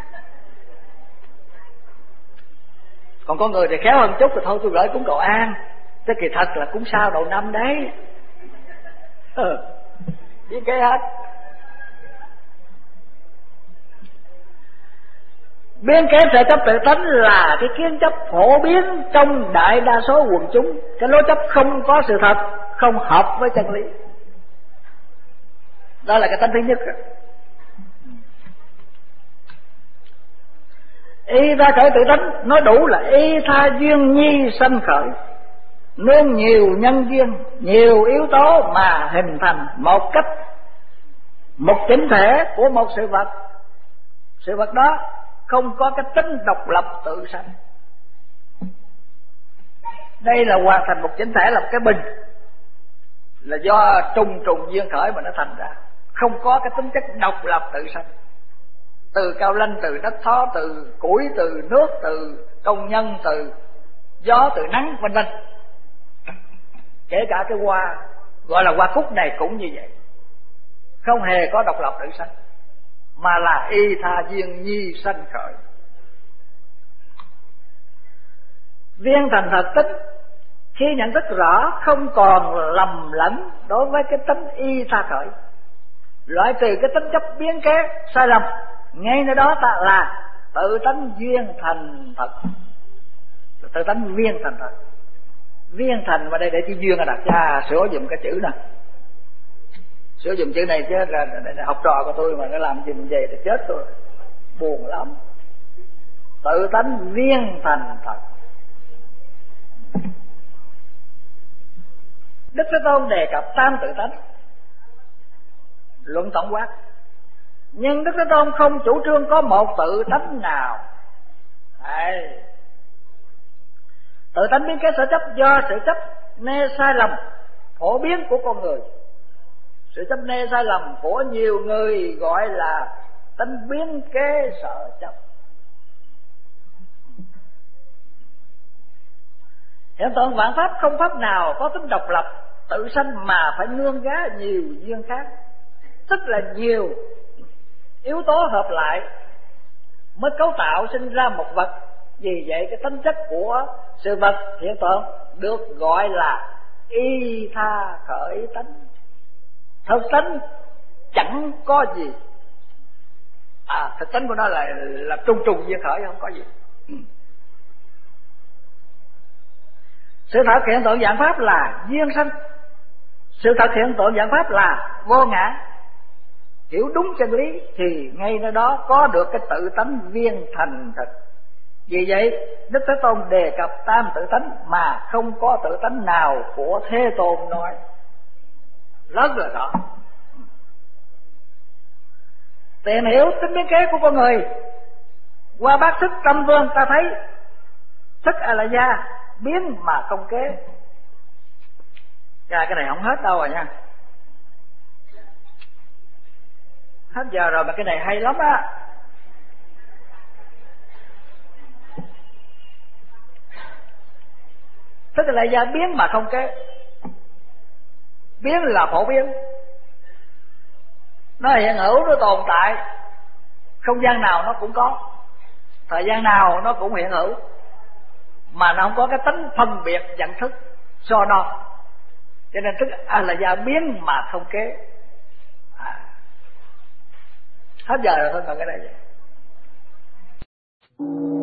Còn có người thì khéo hơn chút thì thôi tôi gửi cúng cầu an, chứ kỳ thật là cúng sao đầu năm đấy. Biết cái hết. Biến kế sở chấp tự tánh là cái kiến chấp phổ biến trong đại đa số quần chúng. Cái lối chấp không có sự thật, không hợp với chân lý. Đó là cái tánh thứ nhất. Y tha khởi tự tánh nói đủ là y tha duyên nhi sanh khởi, nương nhiều nhân duyên, nhiều yếu tố mà hình thành một cách, một chỉnh thể của một sự vật. Sự vật đó không có cái tính độc lập tự sanh. Đây là hoàn thành một chỉnh thể, là một cái bình, là do trùng duyên khởi mà nó thành ra, không có cái tính chất độc lập tự sanh. Từ cao lanh, từ đất thó, từ củi, từ nước, từ công nhân, từ gió, từ nắng, vân vân. Kể cả cái hoa gọi là hoa cúc này cũng như vậy, không hề có độc lập tự sanh, mà là y tha duyên nhi sanh khởi. Viên thành thật tính khi nhận thức rõ không còn lầm lẫn đối với cái tính y tha khởi, loại trừ cái tính chấp biến kế sai lầm, ngay nơi đó ta là tự tánh duyên thành thật, tự tánh viên thành thật. Viên thành mà đây để chữ duyên là đặt cha sửa dùm cái chữ nè, sửa dùm chữ này chứ là học trò của tôi mà nó làm gì vậy thì chết tôi, buồn lắm. Tự tánh viên thành thật. Đức Thế Tôn đề cập tam tự tánh, luận tổng quát, nhưng Đức Thế Tôn không chủ trương có một tự tánh nào. Tự tánh biến kế sở chấp do sự chấp nê sai lầm phổ biến của con người. Sự chấp nê sai lầm của nhiều người gọi là tánh biến kế sở chấp. Hiện tượng vạn pháp không pháp nào có tính độc lập tự sanh mà phải nương gá nhiều duyên khác, tức là nhiều yếu tố hợp lại mới cấu tạo sinh ra một vật. Vì vậy cái tính chất của sự vật hiện tượng được gọi là y tha khởi tánh. Thực tánh chẳng có gì, thực tánh của nó là trùng duyên khởi, không có gì. Sự thật hiện tượng dạng pháp là duyên sanh. Sự thật hiện tượng dạng pháp là vô ngã. Hiểu đúng chân lý thì ngay nơi đó có được cái tự tánh viên thành thực. Vì vậy Đức Thế Tôn đề cập tam tự tánh mà không có tự tánh nào của Thế Tôn nói, rất là rõ. Tìm hiểu tính biến kế của con người qua bát thức tâm vương, ta thấy thức A-la-gia biến mà không kế. Cái này không hết đâu rồi nha, hết giờ rồi mà cái này hay lắm á. Tức là gia biến mà không kế. Biến là phổ biến, nó hiện hữu, nó tồn tại, không gian nào nó cũng có, thời gian nào nó cũng hiện hữu, mà nó không có cái tính phân biệt nhận thức so đo. Cho nên thức A là gia biến mà không kế. Hết giờ rồi thôi, còn cái này vậy.